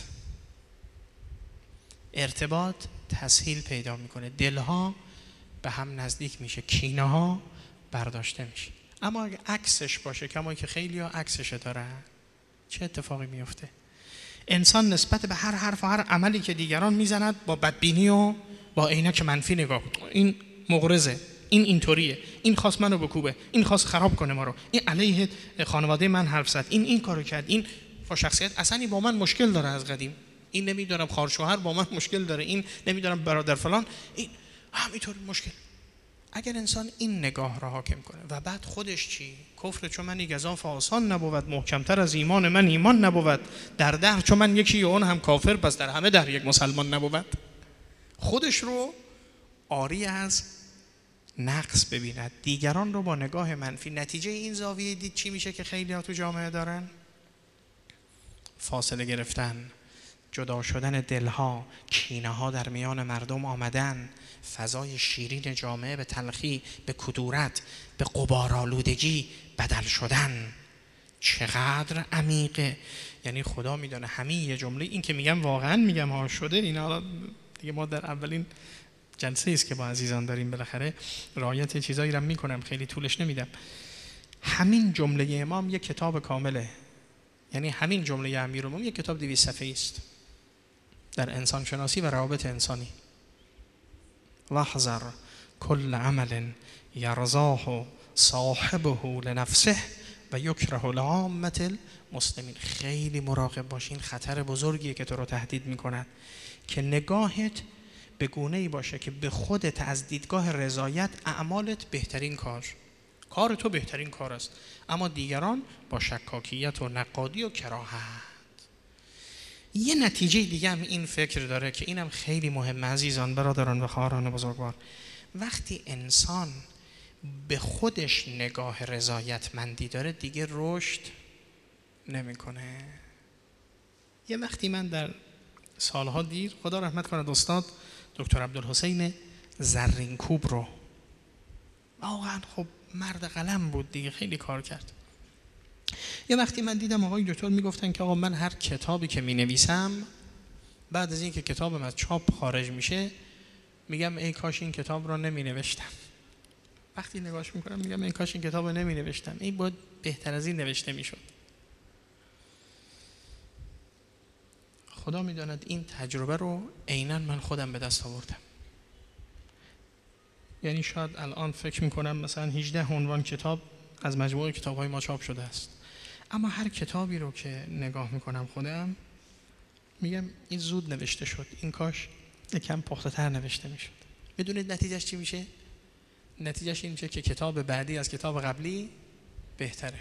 Speaker 1: ارتباط تسهیل پیدا میکنه، دلها به هم نزدیک میشه، کینه ها برداشته میشه. اما اگه عکسش باشه، کما که خیلی ها عکسش دارن، چه اتفاقی میفته؟ انسان نسبت به هر حرف و هر عملی که دیگران میزند با بدبینی و با عینک منفی نگاه کنه. این مغرضه، این اینطوریه، این خواست منو بکوبه، این خواست خراب کنه ما رو، این علیه خانواده من حرف زد، این این کارو کرد، این با شخصیت اصلا با من مشکل داره از قدیم، این نمیدونم خواهرشوهر با من مشکل داره، این نمیدونم برادر فلان، این همینطور مشکل. اگر انسان این نگاه را حاکم کنه و بعد خودش چی؟ کفر چون من گزاف آسان نبود، محکمتر از ایمان من ایمان نبود، در در چون من یکی اون هم کافر، پس در همه در یک مسلمان نبود. خودش رو عاری از نقص ببیند، دیگران رو با نگاه منفی. نتیجه این زاویه دید چی میشه که خیلی ها تو جامعه دارن؟ فاصله گرفتن، جدا شدن دلها، کینه ها در میان مردم آمدن، فضای شیرین جامعه به تلخی، به کدورت، به غبارآلودگی بدل شدن. چقدر عمیقه. یعنی خدا میدونه همین یه جمله، این که میگم واقعا میگم ها شده، اینا دیگه ما در اولین جلسه است که با عزیزان داریم، بالاخره رعایت چیزایی رو میکنم، خیلی طولش نمیدم. همین جمله امام یک کتاب کامله. یعنی همین جمله امیرالمومنین یک کتاب دویست صفحه‌ای است در انسان شناسی و روابط انسانی. واحذر کل عمل یرضاه صاحبه لنفسه و یکره لعامة المسلمین. خیلی مراقب باشین، خطر بزرگیه که تو رو تهدید میکند که نگاهت به گونه‌ای باشه که به خودت از دیدگاه رضایت اعمالت بهترین کار، کار تو بهترین کار است، اما دیگران با شکاکیت و نقادی و کراهت. یه نتیجه دیگه هم این فکر داره که اینم خیلی مهمه عزیزان، برادران و خواهران بزرگوار. وقتی انسان به خودش نگاه رضایتمندی داره دیگه رشد نمیکنه. یه وقتی من در سالها دیر، خدا رحمت کنه استاد دکتر عبدالحسین زرینکوب رو، واقعا خب مرد قلم بود دیگه، خیلی کار کرد. یه وقتی من دیدم آقای دکتر میگفتن که آقا من هر کتابی که مینویسم بعد از این که کتابم از چاپ خارج میشه میگم ای کاش این کتاب رو نمی نوشتم. وقتی نگاهش میکنم میگم ای کاش این کتاب رو نمی نوشتم، این باید بهتر از این نوشته میشد. خدا میداند این تجربه رو عیناً من خودم به دست آوردم. یعنی شاید الان فکر میکنم مثلا هجده عنوان کتاب از مجموعه کتاب‌های ما چاپ شده است، اما هر کتابی رو که نگاه میکنم خودم میگم این زود نوشته شد، این کاش یکم پخته‌تر نوشته میشد. بدونید نتیجهش چی میشه؟ نتیجهش این میشه که کتاب بعدی از کتاب قبلی بهتره،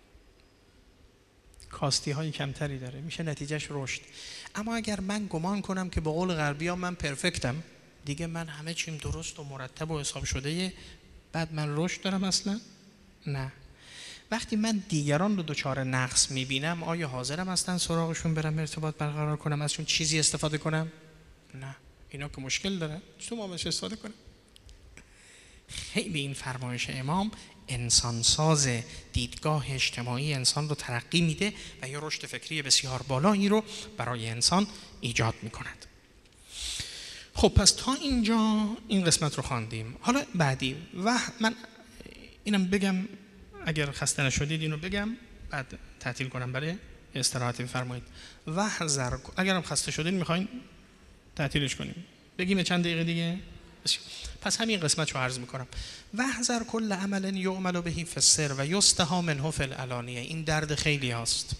Speaker 1: کاستی های کمتری داره، میشه نتیجهش رشد. اما اگر من گمان کنم که به قول غربی‌ها من پرفکتم، دیگه من همه چیم درست و مرتب و حساب شده، بعد من رشد دارم اصلا؟ نه. وقتی من دیگران رو دچار نقص میبینم، آیا حاضرم اصلا سراغشون برم ارتباط برقرار کنم، ازشون چیزی استفاده کنم؟ نه. اینا که مشکل داره، چطور ما بهش استفاده کنم؟ خیلی این فرمایش امام انسان ساز، دیدگاه اجتماعی انسان رو ترقی میده و یه رشد فکری بسیار بالایی رو برای انسان ایجاد میکند. خب پس تا اینجا این قسمت رو خواندیم. حالا بعدی و من اینم بگم، اگر خسته نشدید اینو بگم بعد تعطیل کنم برای استراحت بفرمایید. و حذر، اگرم خسته شدید میخواین تعطیلش کنیم، بگیم چند دقیقه دیگه. پس همین قسمت رو عرض میکنم. وحذر کل عمل یعمل به فی السر و یستحی منه فی العلانیه. این درد خیلی هست.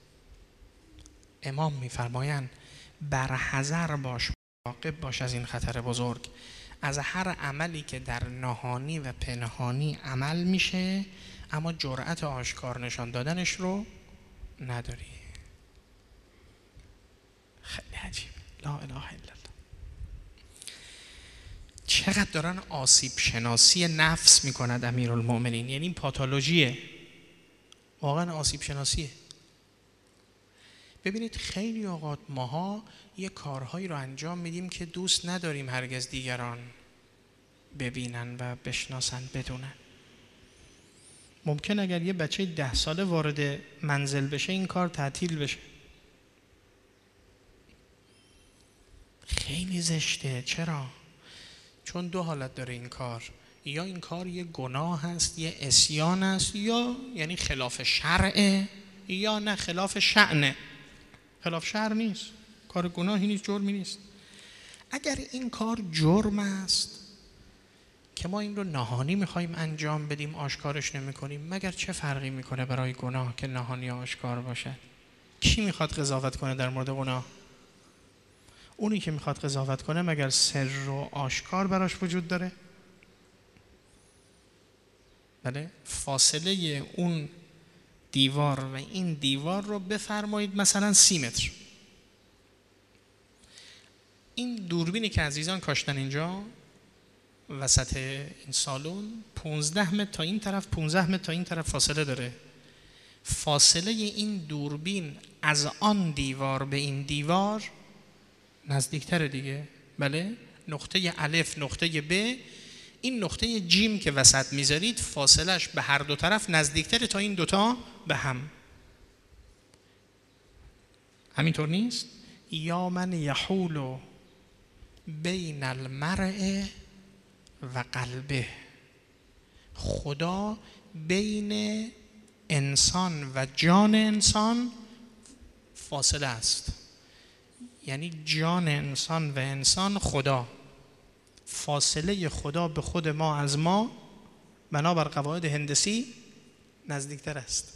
Speaker 1: امام میفرمایند برحذر باش، مراقب باش از این خطر بزرگ، از هر عملی که در نهانی و پنهانی عمل میشه اما جرأت آشکار نشان دادنش رو نداری. خیلی عجیب. لا اله الا الله. چقدر دارن آسیب شناسی نفس میکند امیرالمؤمنین. یعنی این پاتولوژیه، واقعا آسیب شناسیه. ببینید خیلی اوقات ماها یه کارهایی رو انجام میدیم که دوست نداریم هرگز دیگران ببینن و بشناسن بدونن. ممکن اگر یه بچه ده ساله وارد منزل بشه این کار تعطیل بشه. خیلی زشته. چرا؟ چون دو حالت داره این کار. یا این کار یه گناه هست، یه عصیان است، یا یعنی خلاف شرعه، یا نه خلاف شأنه. خلاف شرع نیست، کار گناهی نیست، جرمی نیست. اگر این کار جرم است که ما این رو نهانی میخوایم انجام بدیم آشکارش نمی کنیم، مگر چه فرقی میکنه برای گناه که نهانی آشکار باشه؟ کی میخواد قضاوت کنه در مورد گناه؟ اونی که میخواد قضاوت کنه مگر سر و آشکار براش وجود داره؟ بله. فاصله اون دیوار و این دیوار رو بفرمایید مثلا سی متر. این دوربینی که عزیزان کاشتن اینجا وسط این سالن پونزده متر تا این طرف، پونزده متر تا این طرف فاصله داره. فاصله این دوربین از آن دیوار به این دیوار نزدیکتره دیگه. بله. نقطه الف، نقطه ب، این نقطه جیم که وسط میذارید فاصلش به هر دو طرف نزدیکتره تا این دوتا به هم. همینطور نیست؟ یا من یحول بین المرء و قلبه. خدا بین انسان و جان انسان فاصله است. یعنی جان انسان و انسان خدا، فاصله خدا به خود ما از ما بنابر قواعد هندسی نزدیکتر است.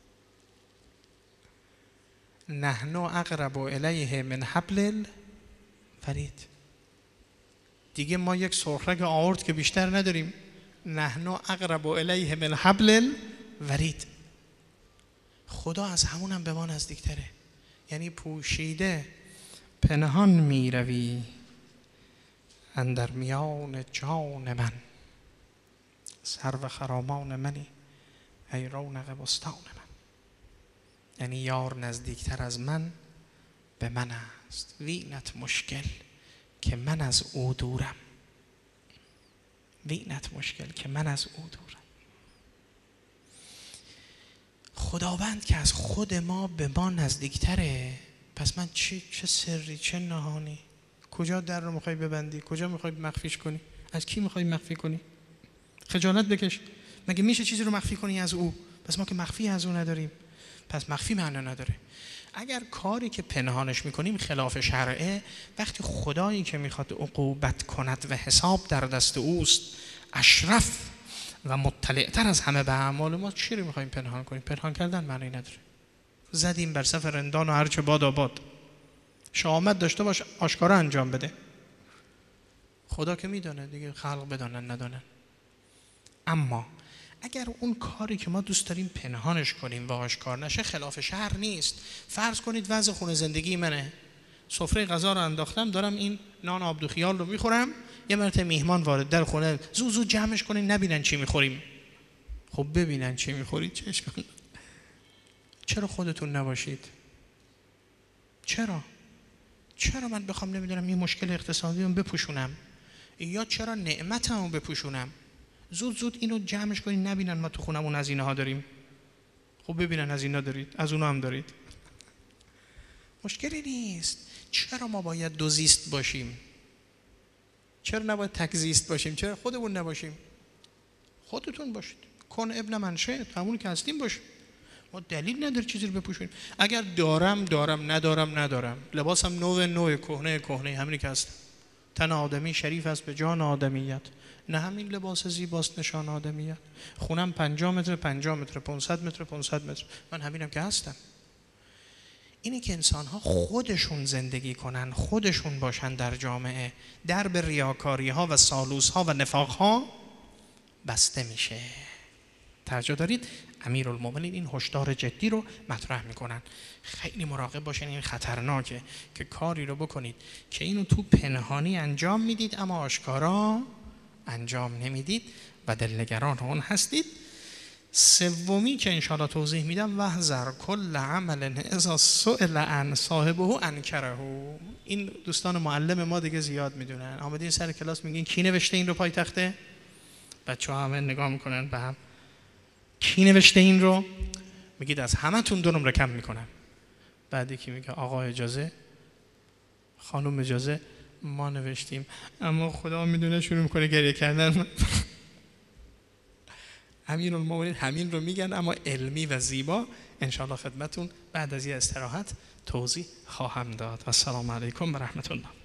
Speaker 1: نحن اقرب الیه من حبل الورید. دیگه ما یک سرخرگ آورد که بیشتر نداریم. نحن اقرب الیه من حبل الورید. خدا از همونم به ما نزدیکتره. یعنی پوشیده پنهان می روی اندر میان جان من، سرو خرامان منی ای رونق بستان من. یعنی یار نزدیکتر از من به من است. وینت مشکل که من از او دورم. وینت مشکل که من از او دورم. خداوند که از خود ما به ما نزدیکتره، پس من چه چه سری، چه نهانی؟ کجا در رو میخوای ببندی؟ کجا میخوای مخفیش کنی؟ از کی میخوای مخفی کنی؟ خجالت بکش. مگه میشه چیزی رو مخفی کنی از او؟ پس ما که مخفی از او نداریم، پس مخفی معنا نداره. اگر کاری که پنهانش میکنیم خلاف شرعه، وقتی خدایی که میخواد عقوبت کند و حساب در دست اوست، اشرف و مطلعتر از همه به اعمال ما، چی رو میخوایم پنهان کنیم؟ پنهان کردن معنی نداره. زدیم بر صف رندان و هرچه باد آباد. شامت داشته باش آشکارا انجام بده. خدا که میدونه دیگه، خلق بدانن ندانن. اما اگر اون کاری که ما دوست داریم پنهانش کنیم و آشکار نشه خلاف شرع نیست. فرض کنید وضع خونه زندگی منه، سفره غذا رو انداختم، دارم این نان آبدو خیال رو میخورم، یه مرتبه میهمان وارد در خونه، زود زود جمعش کنین نبینن چی میخوریم. خب ببینن چی میخورید چه اشکال؟ چرا خودتون نباشید؟ چرا؟ چرا من بخوام نمیدونم این مشکل اقتصادی رو بپوشونم، یا چرا نعمتمو بپوشونم؟ زود زود اینو جمعش کنین نبینن ما تو خونمون هزینه ها داریم. خب ببینن هزینه دارید، از اونو هم دارید، مشکلی نیست. چرا ما باید دو زیست باشیم؟ چرا نباید تک زیست باشیم؟ چرا خودمون نباشیم؟ خودتون باشید. کن ابن من شئت، همون که هستیم باشید. ما دلیل نداره چیزی رو بپوشونیم. اگر دارم دارم، ندارم ندارم، لباسم نو نو، کهنه کهنه، همینی که هستم. تن آدمی شریف است به جان آدمیت، نه همین لباس زیباست نشان آدمیت. خونم پنجاه متر پنجاه متر، پانصد متر پانصد متر، من همینم که هستم. اینه که انسان ها خودشون زندگی کنن، خودشون باشن در جامعه، درب ریاکاری ها و سالوس ها و نفاق ها بسته میشه. توجه دارید؟ امیرالمومنین این هشدار جدی رو مطرح میکنن. خیلی مراقب باشین، این خطرناکه که کاری رو بکنید که اینو تو پنهانی انجام میدید اما آشکارا انجام نمیدید و دلنگران اون هستید. سومی که انشاءالله توضیح میدم، وحذر کل عمل اذا سئل عن صاحبه انکره. این دوستان معلم ما دیگه زیاد میدونن، آمدین سر کلاس میگین کی نوشته این رو پای تخته؟ بچه‌ها همه نگاه میکنن به هم، کی نوشته این رو؟ میگید از همتون دو نمره کم میکنم. بعد یکی میگه آقا اجازه، خانم اجازه، ما نوشتیم اما خدا میدونه، شروع میکنه گریه کردن. امیرالمومنین همین رو میگن اما علمی و زیبا. انشاءالله خدمتون بعد از یه استراحت توضیح خواهم داد. و السلام علیکم و رحمت الله.